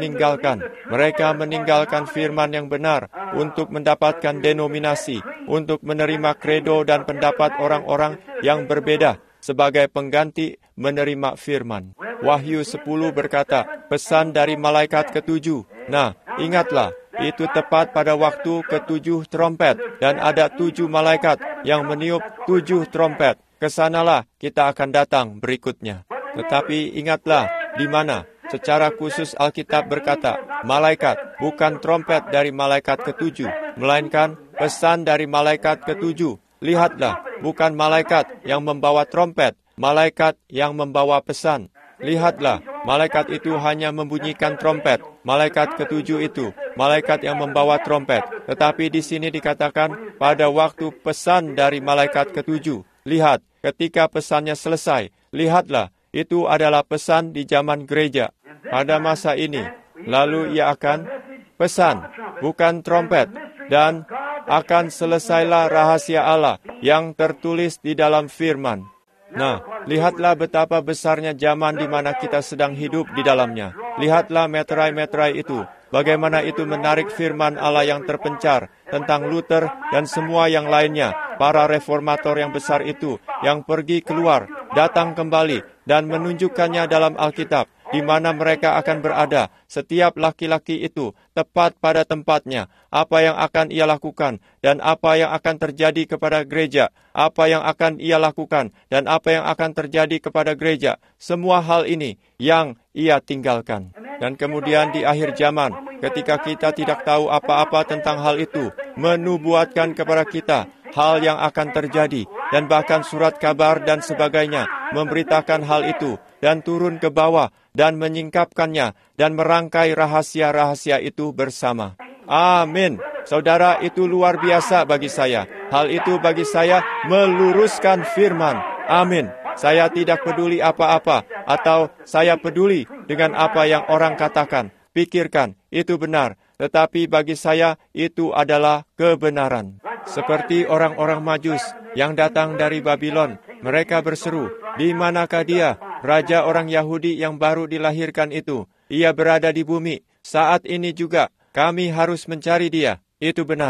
S1: Mereka meninggalkan firman yang benar untuk mendapatkan denominasi, untuk menerima kredo dan pendapat orang-orang yang berbeda sebagai pengganti menerima firman. Wahyu 10 berkata, pesan dari malaikat ke-7. Nah, ingatlah, itu tepat pada waktu ke-7 trompet, dan ada 7 malaikat yang meniup 7 trompet. Kesanalah kita akan datang berikutnya. Tetapi ingatlah, di mana? Secara khusus Alkitab berkata, malaikat, bukan trompet dari malaikat ke-7, melainkan pesan dari malaikat ke-7. Lihatlah, bukan malaikat yang membawa trompet, malaikat yang membawa pesan. Lihatlah, malaikat itu hanya membunyikan trompet. Malaikat ke-7 itu, malaikat yang membawa trompet. Tetapi di sini dikatakan, pada waktu pesan dari malaikat ke-7. Lihat, ketika pesannya selesai, lihatlah, itu adalah pesan di zaman gereja. Pada masa ini, lalu ia akan pesan, bukan trompet, dan akan selesailah rahasia Allah yang tertulis di dalam firman. Nah, lihatlah betapa besarnya zaman di mana kita sedang hidup di dalamnya. Lihatlah meterai-meterai itu, bagaimana itu menarik firman Allah yang terpencar tentang Luther dan semua yang lainnya, para reformator yang besar itu, yang pergi keluar, datang kembali, dan menunjukkannya dalam Alkitab, di mana mereka akan berada. Setiap laki-laki itu tepat pada tempatnya. Apa yang akan ia lakukan dan apa yang akan terjadi kepada gereja. Apa yang akan ia lakukan dan apa yang akan terjadi kepada gereja. Semua hal ini yang ia tinggalkan. Dan kemudian di akhir zaman, ketika kita tidak tahu apa-apa tentang hal itu, menubuatkan kepada kita hal yang akan terjadi, dan bahkan surat kabar dan sebagainya memberitakan hal itu, dan turun ke bawah, dan menyingkapkannya, dan merangkai rahasia-rahasia itu bersama. Amin. Saudara, itu luar biasa bagi saya. Hal itu bagi saya meluruskan firman. Amin. Saya tidak peduli apa-apa, atau saya peduli dengan apa yang orang katakan. Pikirkan, itu benar. Tetapi bagi saya, itu adalah kebenaran. Seperti orang-orang Majus yang datang dari Babylon, mereka berseru, di manakah dia, raja orang Yahudi yang baru dilahirkan itu? Ia berada di bumi. Saat ini juga, kami harus mencari dia. Itu benar.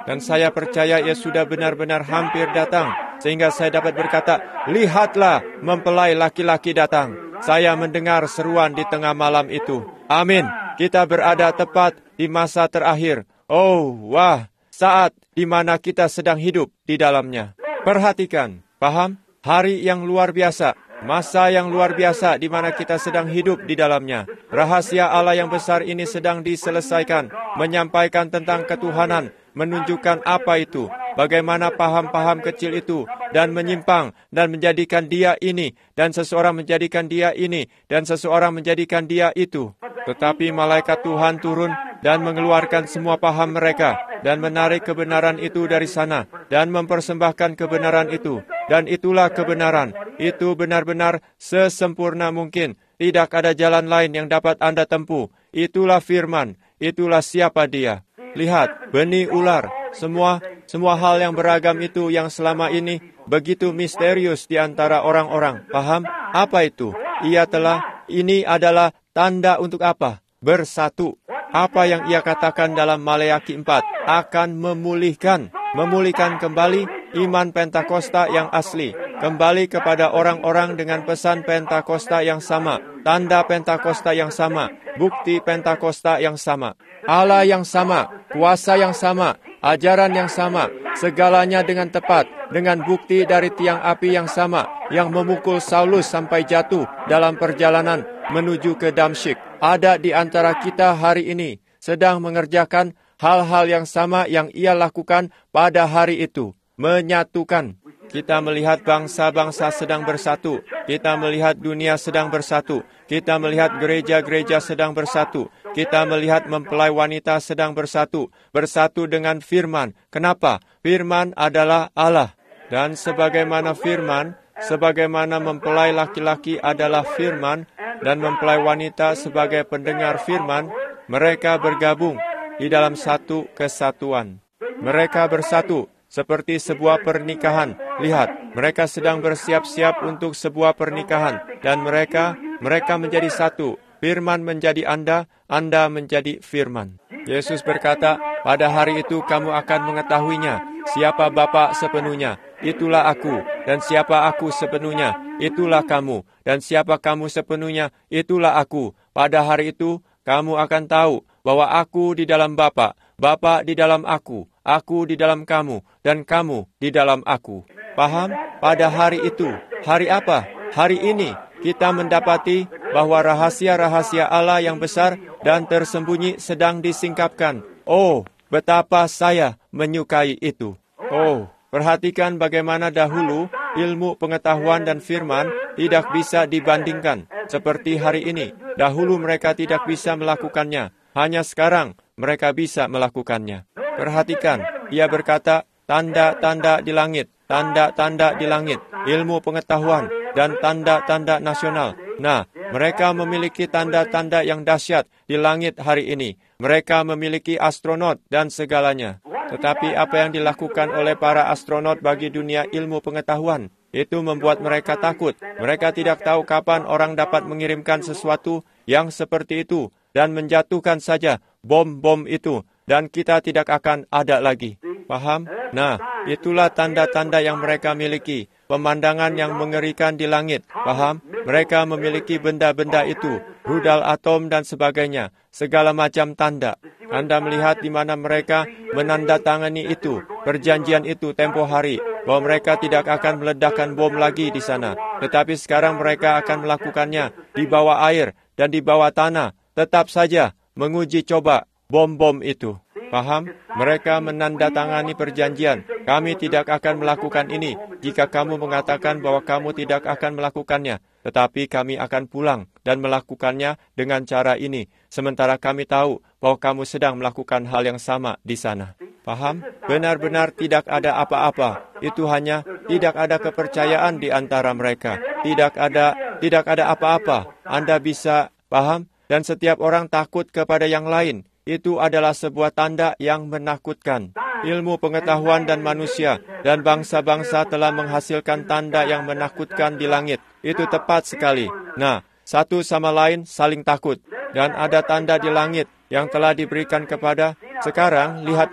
S1: Dan saya percaya ia sudah benar-benar hampir datang, sehingga saya dapat berkata, lihatlah, mempelai laki-laki datang. Saya mendengar seruan di tengah malam itu. Amin. Kita berada tepat di masa terakhir. Oh, wah, saat di mana kita sedang hidup di dalamnya. Perhatikan, paham? Hari yang luar biasa. Masa yang luar biasa di mana kita sedang hidup di dalamnya. Rahasia Allah yang besar ini sedang diselesaikan, menyampaikan tentang ketuhanan, menunjukkan apa itu, bagaimana paham-paham kecil itu, dan menyimpang, dan menjadikan dia ini, dan seseorang menjadikan dia ini, dan seseorang menjadikan dia itu. Tetapi malaikat Tuhan turun dan mengeluarkan semua paham mereka, dan menarik kebenaran itu dari sana, dan mempersembahkan kebenaran itu. Dan itulah kebenaran. Itu benar-benar sesempurna mungkin. Tidak ada jalan lain yang dapat Anda tempuh. Itulah firman. Itulah siapa dia. Lihat, benih ular. Semua hal yang beragam itu yang selama ini begitu misterius di antara orang-orang. Paham? Apa itu? Ini adalah tanda untuk apa? Bersatu. Apa yang ia katakan dalam Maleakhi 4 akan memulihkan kembali iman Pentakosta yang asli, kembali kepada orang-orang dengan pesan Pentakosta yang sama, tanda Pentakosta yang sama, bukti Pentakosta yang sama, Allah yang sama, kuasa yang sama, ajaran yang sama, segalanya dengan tepat, dengan bukti dari tiang api yang sama, yang memukul Saulus sampai jatuh dalam perjalanan menuju ke Damsyik. Ada di antara kita hari ini, sedang mengerjakan hal-hal yang sama yang ia lakukan pada hari itu. Menyatukan. Kita melihat bangsa-bangsa sedang bersatu. Kita melihat dunia sedang bersatu. Kita melihat gereja-gereja sedang bersatu. Kita melihat mempelai wanita sedang bersatu. Bersatu dengan firman. Kenapa? Firman adalah Allah. Dan sebagaimana firman, sebagaimana mempelai laki-laki adalah firman, dan mempelai wanita sebagai pendengar firman, mereka bergabung di dalam satu kesatuan. Mereka bersatu seperti sebuah pernikahan. Lihat, mereka sedang bersiap-siap untuk sebuah pernikahan. Dan mereka menjadi satu. Firman menjadi Anda, Anda menjadi firman. Yesus berkata, pada hari itu kamu akan mengetahuinya. Siapa Bapa sepenuhnya, itulah aku. Dan siapa aku sepenuhnya, itulah kamu. Dan siapa kamu sepenuhnya, itulah aku. Pada hari itu, kamu akan tahu bahwa aku di dalam Bapa, Bapa di dalam aku di dalam kamu, dan kamu di dalam aku. Paham? Pada hari itu. Hari apa? Hari ini kita mendapati bahwa rahasia-rahasia Allah yang besar dan tersembunyi sedang disingkapkan. Oh, betapa saya menyukai itu. Oh, perhatikan bagaimana dahulu ilmu pengetahuan dan firman tidak bisa dibandingkan. Seperti hari ini, dahulu mereka tidak bisa melakukannya. Hanya sekarang mereka bisa melakukannya. Perhatikan, ia berkata, tanda-tanda di langit, tanda-tanda di langit, ilmu pengetahuan, dan tanda-tanda nasional. Nah, mereka memiliki tanda-tanda yang dahsyat di langit hari ini. Mereka memiliki astronot dan segalanya. Tetapi apa yang dilakukan oleh para astronot bagi dunia ilmu pengetahuan, itu membuat mereka takut. Mereka tidak tahu kapan orang dapat mengirimkan sesuatu yang seperti itu dan menjatuhkan saja bom-bom itu. Dan kita tidak akan ada lagi. Paham? Nah, itulah tanda-tanda yang mereka miliki. Pemandangan yang mengerikan di langit. Paham? Mereka memiliki benda-benda itu. Rudal atom dan sebagainya. Segala macam tanda. Anda melihat di mana mereka menandatangani itu. Perjanjian itu tempo hari. Bahwa mereka tidak akan meledakkan bom lagi di sana. Tetapi sekarang mereka akan melakukannya di bawah air dan di bawah tanah. Tetap saja menguji coba bom-bom itu. Paham? Mereka menandatangani perjanjian. Kami tidak akan melakukan ini jika kamu mengatakan bahwa kamu tidak akan melakukannya. Tetapi kami akan pulang dan melakukannya dengan cara ini. Sementara kami tahu bahwa kamu sedang melakukan hal yang sama di sana. Paham? Benar-benar tidak ada apa-apa. Itu hanya tidak ada kepercayaan di antara mereka. Tidak ada apa-apa. Anda bisa paham? Dan setiap orang takut kepada yang lain. Itu adalah sebuah tanda yang menakutkan. Ilmu pengetahuan dan manusia dan bangsa-bangsa telah menghasilkan tanda yang menakutkan di langit. Itu tepat sekali. Nah, satu sama lain saling takut. Dan ada tanda di langit yang telah diberikan kepada. Sekarang, lihatlah.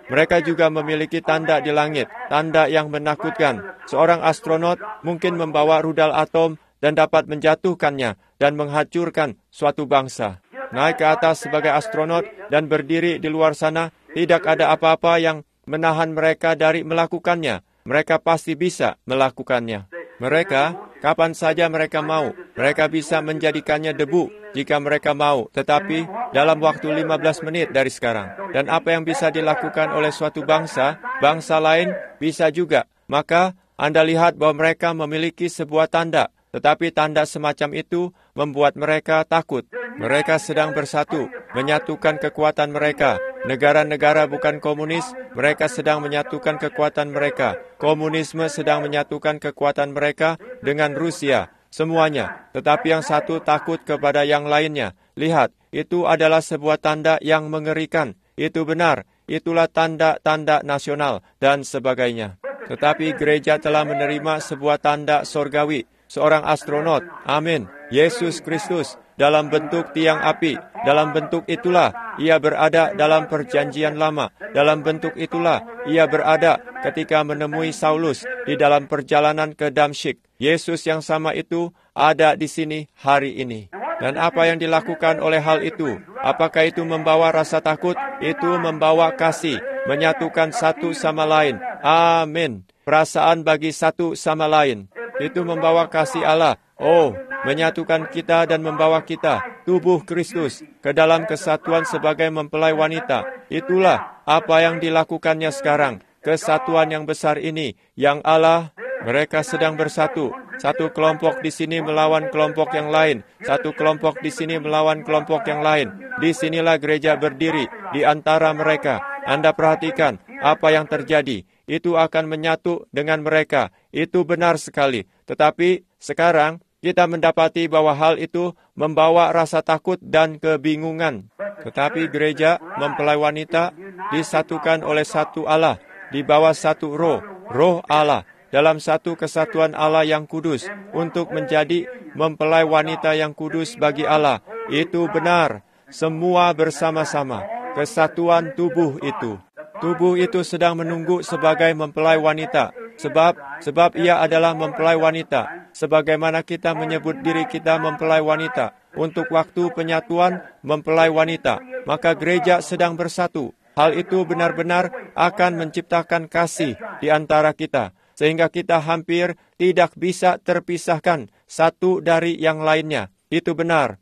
S1: Mereka juga memiliki tanda di langit, tanda yang menakutkan. Seorang astronot mungkin membawa rudal atom dan dapat menjatuhkannya dan menghancurkan suatu bangsa. Naik ke atas sebagai astronot dan berdiri di luar sana, tidak ada apa-apa yang menahan mereka dari melakukannya. Mereka pasti bisa melakukannya. Mereka, kapan saja mereka mau, mereka bisa menjadikannya debu jika mereka mau, tetapi dalam waktu 15 menit dari sekarang. Dan apa yang bisa dilakukan oleh suatu bangsa, bangsa lain bisa juga. Maka Anda lihat bahwa mereka memiliki sebuah tanda, tetapi tanda semacam itu membuat mereka takut. Mereka sedang bersatu, menyatukan kekuatan mereka. Negara-negara bukan komunis, mereka sedang menyatukan kekuatan mereka. Komunisme sedang menyatukan kekuatan mereka dengan Rusia. Semuanya, tetapi yang satu takut kepada yang lainnya. Lihat, itu adalah sebuah tanda yang mengerikan. Itu benar, itulah tanda-tanda nasional dan sebagainya. Tetapi gereja telah menerima sebuah tanda sorgawi. Seorang astronot, amin, Yesus Kristus, dalam bentuk tiang api. Dalam bentuk itulah ia berada dalam perjanjian lama. Dalam bentuk itulah ia berada ketika menemui Saulus di dalam perjalanan ke Damsyik. Yesus yang sama itu ada di sini hari ini. Dan apa yang dilakukan oleh hal itu? Apakah itu membawa rasa takut? Itu membawa kasih, menyatukan satu sama lain. Amin. Perasaan bagi satu sama lain. Itu membawa kasih Allah. Oh, menyatukan kita dan membawa kita, tubuh Kristus, ke dalam kesatuan sebagai mempelai wanita. Itulah apa yang dilakukannya sekarang. Kesatuan yang besar ini, yang Allah, mereka sedang bersatu. Satu kelompok di sini melawan kelompok yang lain. Satu kelompok di sini melawan kelompok yang lain. Disinilah gereja berdiri di antara mereka. Anda perhatikan apa yang terjadi. Itu akan menyatu dengan mereka. Itu benar sekali. Tetapi sekarang kita mendapati bahwa hal itu membawa rasa takut dan kebingungan. Tetapi gereja mempelai wanita disatukan oleh satu Allah, di bawah satu roh, roh Allah, dalam satu kesatuan Allah yang kudus, untuk menjadi mempelai wanita yang kudus bagi Allah. Itu benar, semua bersama-sama, kesatuan tubuh itu. Tubuh itu sedang menunggu sebagai mempelai wanita. Sebab ia adalah mempelai wanita. Sebagaimana kita menyebut diri kita mempelai wanita. Untuk waktu penyatuan mempelai wanita. Maka gereja sedang bersatu. Hal itu benar-benar akan menciptakan kasih di antara kita. Sehingga kita hampir tidak bisa terpisahkan satu dari yang lainnya. Itu benar.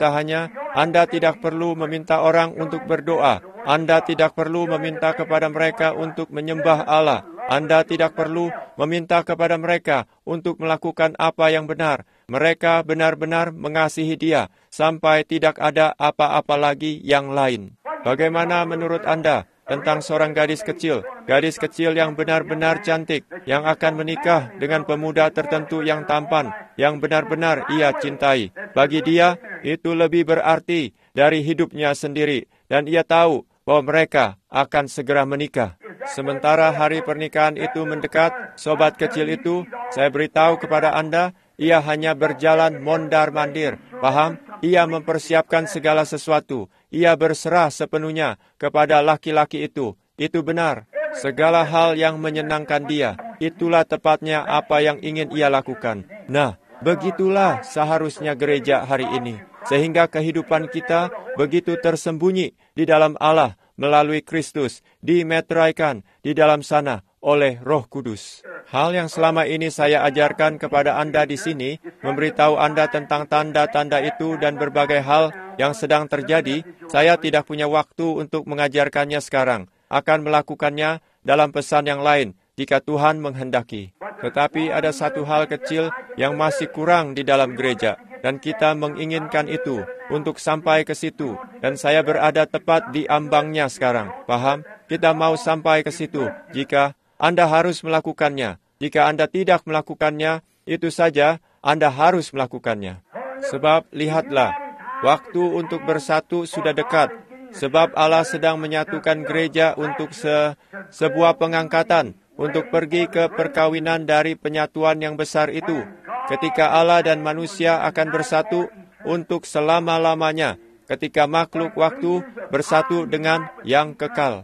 S1: Anda tidak perlu meminta orang untuk berdoa. Anda tidak perlu meminta kepada mereka untuk menyembah Allah. Anda tidak perlu meminta kepada mereka untuk melakukan apa yang benar. Mereka benar-benar mengasihi Dia sampai tidak ada apa-apa lagi yang lain. Bagaimana menurut Anda tentang seorang gadis kecil yang benar-benar cantik, yang akan menikah dengan pemuda tertentu yang tampan, yang benar-benar ia cintai? Bagi dia, itu lebih berarti dari hidupnya sendiri, dan ia tahu bahwa mereka akan segera menikah. Sementara hari pernikahan itu mendekat, sobat kecil itu, saya beritahu kepada Anda, ia hanya berjalan mondar-mandir. Paham? Ia mempersiapkan segala sesuatu. Ia berserah sepenuhnya kepada laki-laki itu. Itu benar. Segala hal yang menyenangkan dia, itulah tepatnya apa yang ingin ia lakukan. Nah, begitulah seharusnya gereja hari ini. Sehingga kehidupan kita begitu tersembunyi di dalam Allah melalui Kristus, dimeteraikan di dalam sana oleh Roh Kudus. Hal yang selama ini saya ajarkan kepada Anda di sini, memberitahu Anda tentang tanda-tanda itu dan berbagai hal yang sedang terjadi, saya tidak punya waktu untuk mengajarkannya sekarang. Akan melakukannya dalam pesan yang lain, jika Tuhan menghendaki. Tetapi ada satu hal kecil yang masih kurang di dalam gereja, dan kita menginginkan itu untuk sampai ke situ, dan saya berada tepat di ambangnya sekarang. Paham? Kita mau sampai ke situ. Jika Anda harus melakukannya, jika Anda tidak melakukannya, itu saja Anda harus melakukannya. Sebab lihatlah, waktu untuk bersatu sudah dekat. Sebab Allah sedang menyatukan gereja untuk sebuah pengangkatan, untuk pergi ke perkawinan dari penyatuan yang besar itu. Ketika Allah dan manusia akan bersatu untuk selama-lamanya, ketika makhluk waktu bersatu dengan yang kekal.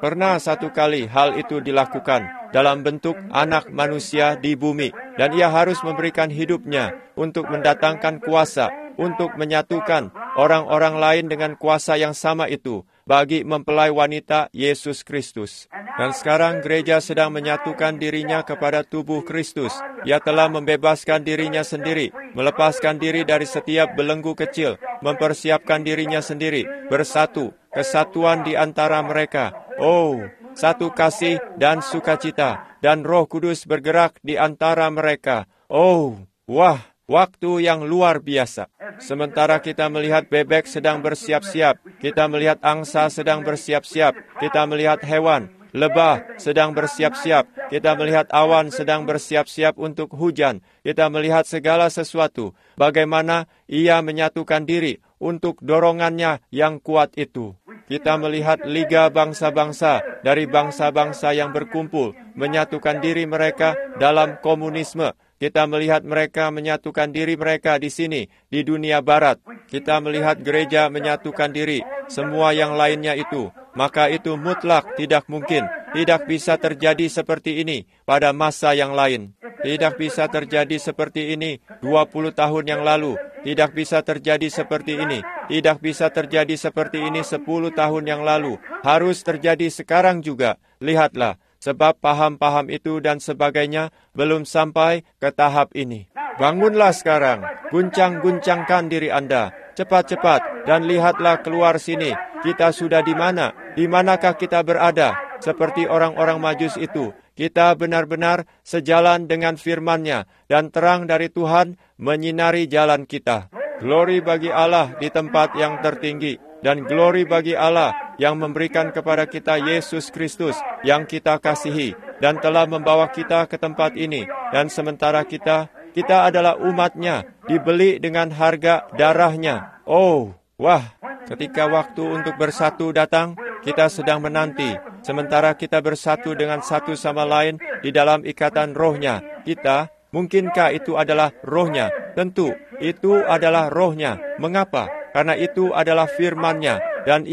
S1: Pernah satu kali hal itu dilakukan dalam bentuk anak manusia di bumi, dan ia harus memberikan hidupnya untuk mendatangkan kuasa, untuk menyatukan orang-orang lain dengan kuasa yang sama itu, bagi mempelai wanita Yesus Kristus. Dan sekarang gereja sedang menyatukan dirinya kepada tubuh Kristus. Ia telah membebaskan dirinya sendiri, melepaskan diri dari setiap belenggu kecil, mempersiapkan dirinya sendiri, bersatu, kesatuan di antara mereka. Oh, satu kasih dan sukacita, dan Roh Kudus bergerak di antara mereka. Oh, wah, waktu yang luar biasa. Sementara kita melihat bebek sedang bersiap-siap, kita melihat angsa sedang bersiap-siap, kita melihat hewan, lebah sedang bersiap-siap, kita melihat awan sedang bersiap-siap untuk hujan, kita melihat segala sesuatu, bagaimana ia menyatukan diri untuk dorongannya yang kuat itu. Kita melihat liga bangsa-bangsa dari bangsa-bangsa yang berkumpul, menyatukan diri mereka dalam komunisme. Kita melihat mereka menyatukan diri mereka di sini, di dunia barat. Kita melihat gereja menyatukan diri, semua yang lainnya itu. Maka itu mutlak tidak mungkin. Tidak bisa terjadi seperti ini pada masa yang lain. Tidak bisa terjadi seperti ini 20 tahun yang lalu. Tidak bisa terjadi seperti ini. Tidak bisa terjadi seperti ini 10 tahun yang lalu. Harus terjadi sekarang juga. Lihatlah. Sebab paham-paham itu dan sebagainya belum sampai ke tahap ini. Bangunlah sekarang, guncang-guncangkan diri Anda, cepat-cepat, dan lihatlah keluar sini. Kita sudah di mana? Di manakah kita berada? Seperti orang-orang Majus itu, kita benar-benar sejalan dengan firman-Nya, dan terang dari Tuhan menyinari jalan kita. Glory bagi Allah di tempat yang tertinggi. Dan glory bagi Allah yang memberikan kepada kita Yesus Kristus yang kita kasihi dan telah membawa kita ke tempat ini. Dan sementara kita adalah umat-Nya, dibeli dengan harga darah-Nya. Oh, wah, ketika waktu untuk bersatu datang, kita sedang menanti. Sementara kita bersatu dengan satu sama lain di dalam ikatan roh-Nya. Mungkinkah itu adalah roh-Nya? Tentu, itu adalah roh-Nya. Mengapa? Karena itu adalah firman-Nya, dan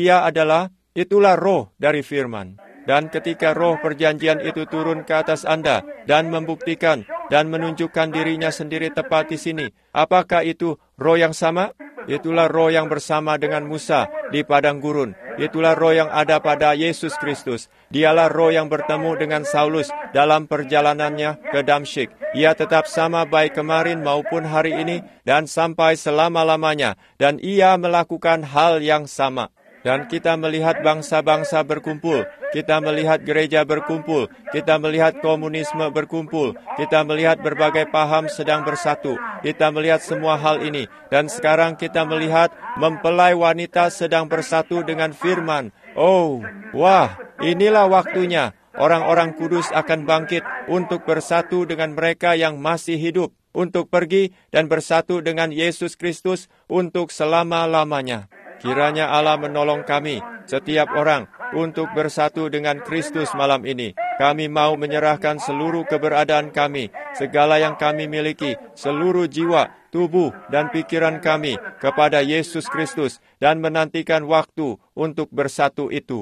S1: itulah roh dari firman. Dan ketika roh perjanjian itu turun ke atas Anda, dan membuktikan, dan menunjukkan dirinya sendiri tepat di sini, apakah itu roh yang sama? Itulah roh yang bersama dengan Musa di padang gurun. Itulah roh yang ada pada Yesus Kristus. Dialah roh yang bertemu dengan Saulus dalam perjalanannya ke Damsyik. Ia tetap sama baik kemarin maupun hari ini dan sampai selama-lamanya. Dan ia melakukan hal yang sama. Dan kita melihat bangsa-bangsa berkumpul. Kita melihat gereja berkumpul. Kita melihat komunisme berkumpul. Kita melihat berbagai paham sedang bersatu. Kita melihat semua hal ini. Dan sekarang kita melihat mempelai wanita sedang bersatu dengan firman. Oh, wah, inilah waktunya. Orang-orang kudus akan bangkit untuk bersatu dengan mereka yang masih hidup. Untuk pergi dan bersatu dengan Yesus Kristus untuk selama-lamanya. Kiranya Allah menolong kami, setiap orang, untuk bersatu dengan Kristus malam ini. Kami mau menyerahkan seluruh keberadaan kami, segala yang kami miliki, seluruh jiwa, tubuh, dan pikiran kami kepada Yesus Kristus, dan menantikan waktu untuk bersatu itu.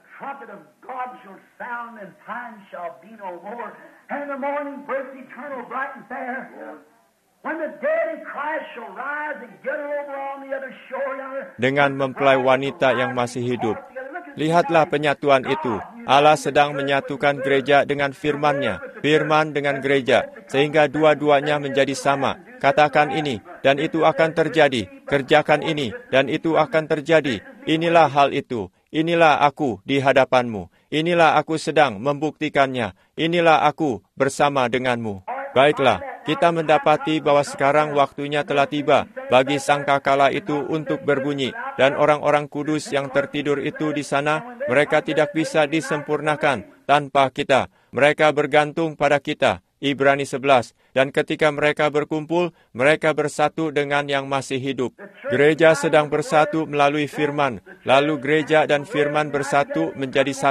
S1: Dengan mempelai wanita yang masih hidup. Lihatlah penyatuan itu. Allah sedang menyatukan gereja dengan firman-Nya, firman dengan gereja, sehingga dua-duanya menjadi sama. Katakan ini, dan itu akan terjadi. Kerjakan ini, dan itu akan terjadi. Inilah hal itu. Inilah aku di hadapanmu. Inilah aku sedang membuktikannya. Inilah aku bersama denganmu. Baiklah. Kita mendapati bahwa sekarang waktunya telah tiba bagi sangkakala itu untuk berbunyi. Dan orang-orang kudus yang tertidur itu di sana, mereka tidak bisa disempurnakan tanpa kita. Mereka bergantung pada kita. Ibrani 11. Dan ketika mereka berkumpul, mereka bersatu dengan yang masih hidup. Gereja sedang bersatu melalui firman. Lalu gereja dan firman bersatu menjadi satu.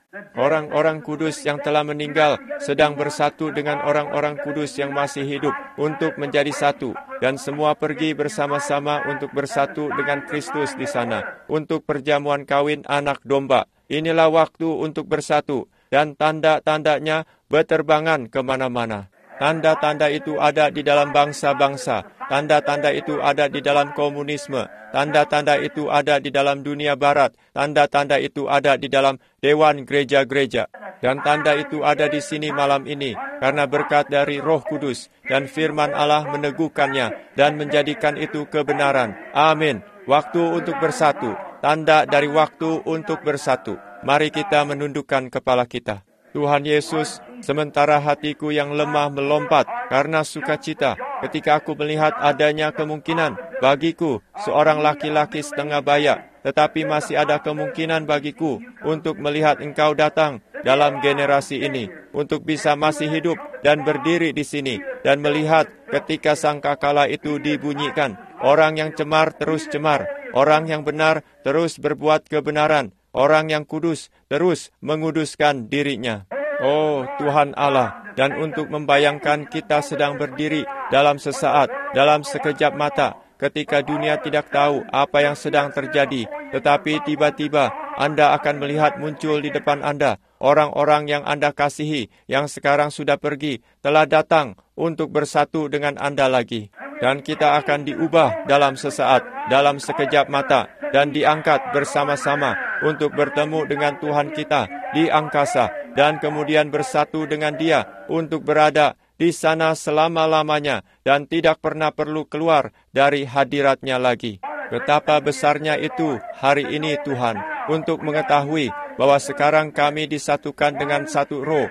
S1: Orang-orang kudus yang telah meninggal sedang bersatu dengan orang-orang kudus yang masih hidup untuk menjadi satu. Dan semua pergi bersama-sama untuk bersatu dengan Kristus di sana, untuk perjamuan kawin anak domba. Inilah waktu untuk bersatu, dan tanda-tandanya berterbangan kemana-mana. Tanda-tanda itu ada di dalam bangsa-bangsa. Tanda-tanda itu ada di dalam komunisme. Tanda-tanda itu ada di dalam dunia barat. Tanda-tanda itu ada di dalam dewan gereja-gereja. Dan tanda itu ada di sini malam ini, karena berkat dari Roh Kudus, dan firman Allah meneguhkannya, dan menjadikan itu kebenaran. Amin. Waktu untuk bersatu. Tanda dari waktu untuk bersatu. Mari kita menundukkan kepala kita. Tuhan Yesus, sementara hatiku yang lemah melompat karena sukacita ketika aku melihat adanya kemungkinan bagiku, seorang laki-laki setengah baya, tetapi masih ada kemungkinan bagiku untuk melihat Engkau datang dalam generasi ini, untuk bisa masih hidup dan berdiri di sini, dan melihat ketika sangkakala itu dibunyikan, orang yang cemar terus cemar, orang yang benar terus berbuat kebenaran, orang yang kudus terus menguduskan dirinya. Oh Tuhan Allah, dan untuk membayangkan kita sedang berdiri dalam sesaat, dalam sekejap mata, ketika dunia tidak tahu apa yang sedang terjadi, tetapi tiba-tiba Anda akan melihat muncul di depan Anda, orang-orang yang Anda kasihi, yang sekarang sudah pergi, telah datang untuk bersatu dengan Anda lagi. Dan kita akan diubah dalam sesaat, dalam sekejap mata, dan diangkat bersama-sama untuk bertemu dengan Tuhan kita di angkasa, dan kemudian bersatu dengan Dia untuk berada di sana selama-lamanya, dan tidak pernah perlu keluar dari hadirat-Nya lagi. Betapa besarnya itu hari ini Tuhan, untuk mengetahui bahwa sekarang kami disatukan dengan satu roh,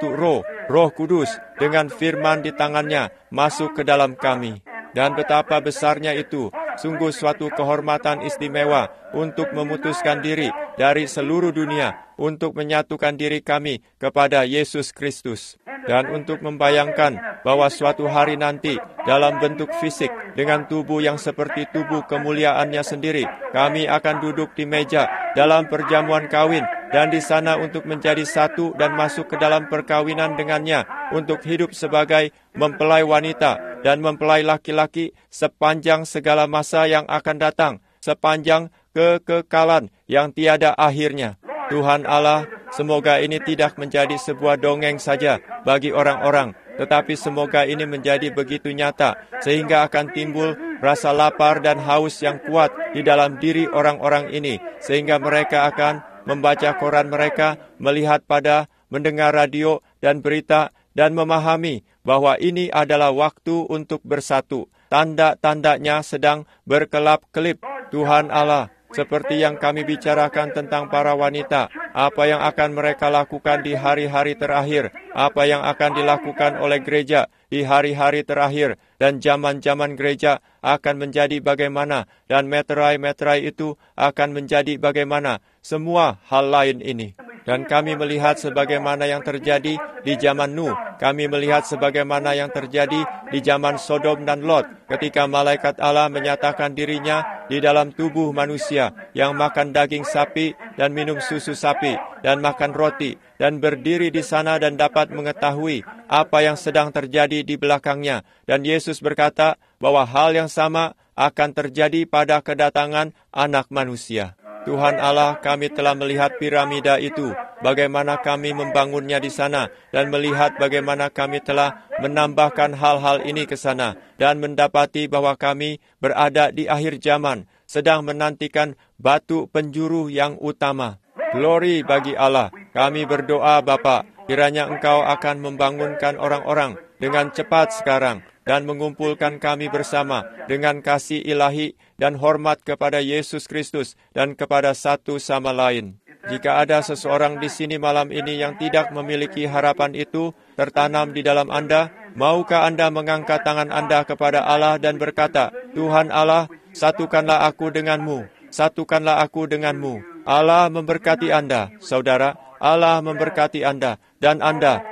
S1: Roh Kudus, dengan firman di tangannya masuk ke dalam kami. Dan betapa besarnya itu, sungguh suatu kehormatan istimewa untuk memutuskan diri dari seluruh dunia untuk menyatukan diri kami kepada Yesus Kristus. Dan untuk membayangkan bahwa suatu hari nanti dalam bentuk fisik dengan tubuh yang seperti tubuh kemuliaannya sendiri, kami akan duduk di meja dalam perjamuan kawin dan di sana untuk menjadi satu dan masuk ke dalam perkawinan dengannya untuk hidup sebagai mempelai wanita dan mempelai laki-laki sepanjang segala masa yang akan datang, sepanjang kekekalan yang tiada akhirnya. Tuhan Allah, semoga ini tidak menjadi sebuah dongeng saja bagi orang-orang, tetapi semoga ini menjadi begitu nyata, sehingga akan timbul rasa lapar dan haus yang kuat di dalam diri orang-orang ini, sehingga mereka akan membaca koran mereka, melihat pada, mendengar radio dan berita, dan memahami bahwa ini adalah waktu untuk bersatu. Tanda-tandanya sedang berkelap-kelip. Tuhan Allah, seperti yang kami bicarakan tentang para wanita, apa yang akan mereka lakukan di hari-hari terakhir, apa yang akan dilakukan oleh gereja di hari-hari terakhir, dan zaman-zaman gereja akan menjadi bagaimana, dan meterai-meterai itu akan menjadi bagaimana, semua hal lain ini. Dan kami melihat sebagaimana yang terjadi di zaman Nuh. Kami melihat sebagaimana yang terjadi di zaman Sodom dan Lot, ketika malaikat Allah menyatakan dirinya di dalam tubuh manusia yang makan daging sapi dan minum susu sapi dan makan roti dan berdiri di sana dan dapat mengetahui apa yang sedang terjadi di belakangnya. Dan Yesus berkata bahwa hal yang sama akan terjadi pada kedatangan Anak Manusia. Tuhan Allah, kami telah melihat piramida itu, bagaimana kami membangunnya di sana, dan melihat bagaimana kami telah menambahkan hal-hal ini ke sana, dan mendapati bahwa kami berada di akhir zaman, sedang menantikan batu penjuru yang utama. Glory bagi Allah. Kami berdoa Bapa, kiranya Engkau akan membangunkan orang-orang dengan cepat sekarang, dan mengumpulkan kami bersama dengan kasih ilahi dan hormat kepada Yesus Kristus dan kepada satu sama lain. Jika ada seseorang di sini malam ini yang tidak memiliki harapan itu tertanam di dalam Anda, maukah Anda mengangkat tangan Anda kepada Allah dan berkata, Tuhan Allah, satukanlah aku denganmu, satukanlah aku denganmu. Allah memberkati Anda, saudara, Allah memberkati Anda, dan Anda,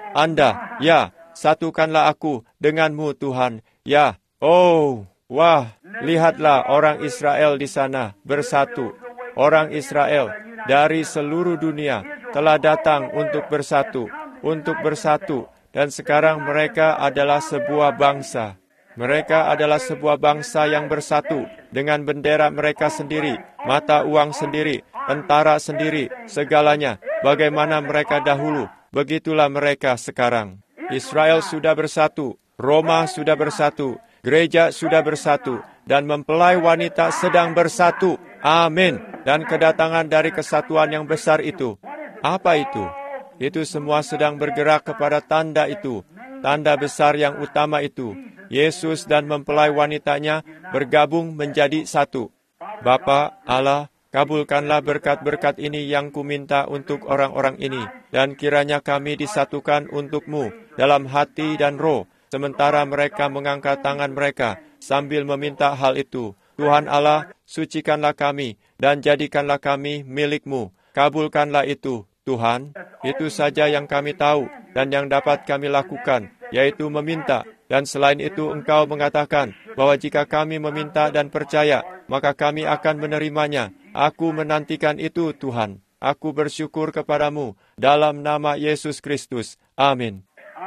S1: ya, satukanlah aku denganmu Tuhan. Ya, oh, wah, lihatlah orang Israel di sana bersatu. Orang Israel dari seluruh dunia telah datang untuk bersatu, dan sekarang mereka adalah sebuah bangsa. Mereka adalah sebuah bangsa yang bersatu dengan bendera mereka sendiri, mata uang sendiri, tentara sendiri, segalanya. Bagaimana mereka dahulu, begitulah mereka sekarang. Israel sudah bersatu, Roma sudah bersatu, gereja sudah bersatu, dan mempelai wanita sedang bersatu. Amin. Dan kedatangan dari kesatuan yang besar itu. Apa itu? Itu semua sedang bergerak kepada tanda itu. Tanda besar yang utama itu. Yesus dan mempelai wanitanya bergabung menjadi satu. Bapa Allah, kabulkanlah berkat-berkat ini yang kuminta untuk orang-orang ini. Dan kiranya kami disatukan untuk-Mu dalam hati dan roh. Sementara mereka mengangkat tangan mereka sambil meminta hal itu. Tuhan Allah, sucikanlah kami dan jadikanlah kami milik-Mu. Kabulkanlah itu, Tuhan. Itu saja yang kami tahu dan yang dapat kami lakukan, yaitu meminta. Dan selain itu Engkau mengatakan bahwa jika kami meminta dan percaya, maka kami akan menerimanya. Aku menantikan itu, Tuhan. Aku bersyukur kepadamu dalam nama Yesus Kristus. Amin.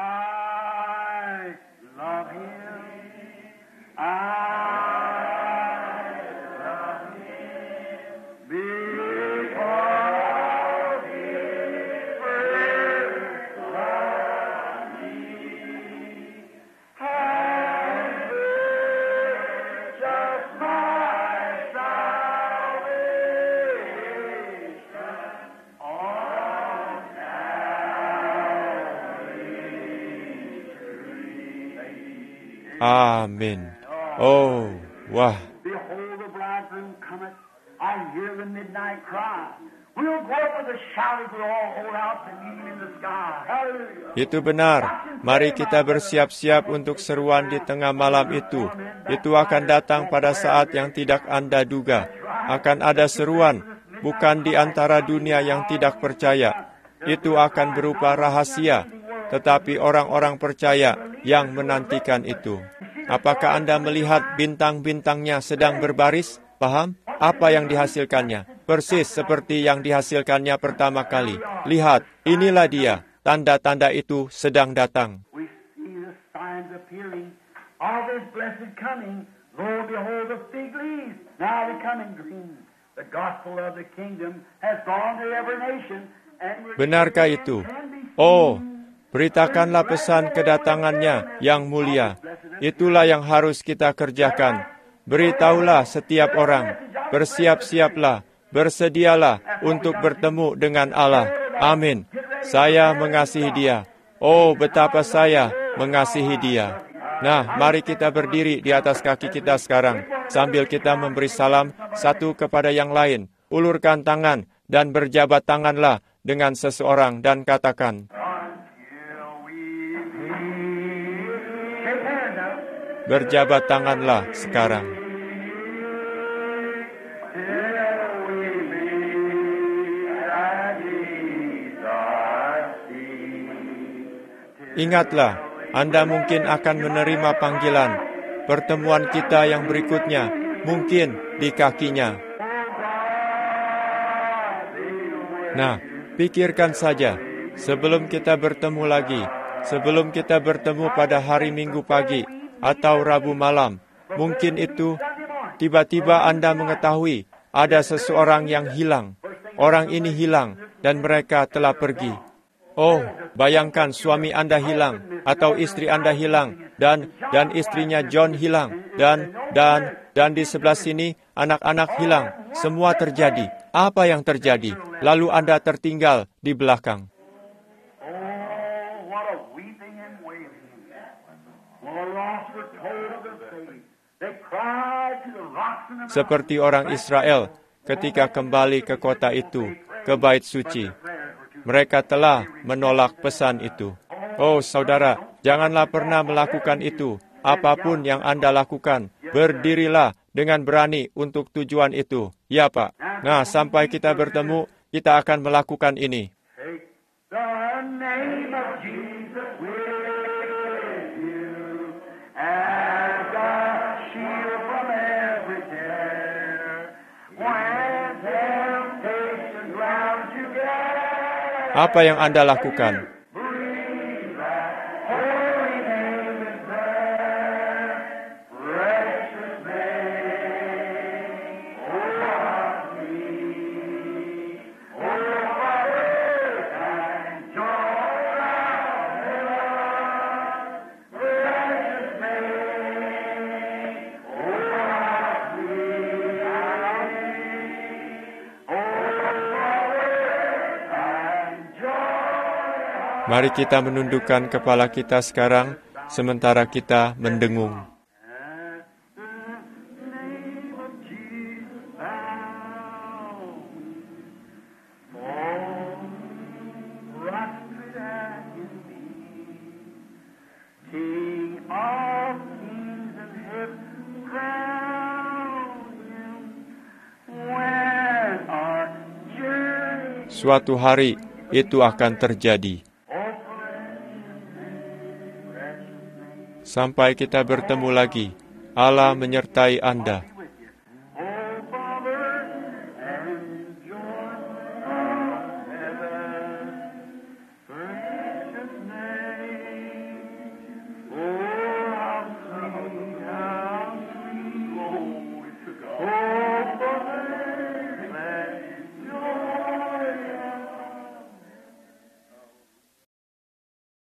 S1: Amin. Oh, wah.
S2: Behold, the bridegroom cometh. I hear the midnight cry. We'll go up with a shout as we all hold out to meet him in the sky. Hallelujah.
S1: Itu benar. Mari kita bersiap-siap untuk seruan di tengah malam itu. Itu akan datang pada saat yang tidak Anda duga. Akan ada seruan, bukan di antara dunia yang tidak percaya. Itu akan berupa rahasia, tetapi orang-orang percaya yang menantikan itu. Apakah Anda melihat bintang-bintangnya sedang berbaris? Paham? Apa yang dihasilkannya? Persis seperti yang dihasilkannya pertama kali. Lihat, inilah dia. Tanda-tanda itu sedang datang.
S2: We see the signs appearing of his blessed coming. Lo, behold the fig leaves, now becoming green. The gospel of the kingdom has gone to every nation.
S1: Benarkah itu? Oh, beritakanlah pesan kedatangannya yang mulia. Itulah yang harus kita kerjakan. Beritahulah setiap orang. Bersiap-siaplah, bersedialah untuk bertemu dengan Allah. Amin. Saya mengasihi dia. Oh, betapa saya mengasihi dia. Nah, mari kita berdiri di atas kaki kita sekarang, sambil kita memberi salam satu kepada yang lain. Ulurkan tangan dan berjabat tanganlah dengan seseorang dan katakan, berjabat tanganlah sekarang. Ingatlah, Anda mungkin akan menerima panggilan. Pertemuan kita yang berikutnya mungkin di kakinya. Nah, pikirkan saja, sebelum kita bertemu lagi, sebelum kita bertemu pada hari Minggu pagi atau Rabu malam, mungkin itu tiba-tiba Anda mengetahui ada seseorang yang hilang. Orang ini hilang dan mereka telah pergi. Oh, bayangkan suami Anda hilang atau istri Anda hilang dan istrinya John hilang dan di sebelah sini anak-anak hilang. Semua terjadi. Apa yang terjadi? Lalu Anda tertinggal di belakang. Seperti orang Israel ketika kembali ke kota itu, ke bait suci. Mereka telah menolak pesan itu. Oh, saudara, janganlah pernah melakukan itu. Apapun yang Anda lakukan, berdirilah dengan berani untuk tujuan itu. Ya, Pak. Nah, sampai kita bertemu, kita akan melakukan ini. Apa yang Anda lakukan? Mari kita menundukkan kepala kita sekarang, sementara kita mendengung. Suatu hari itu akan terjadi. Sampai kita bertemu lagi, Allah menyertai Anda.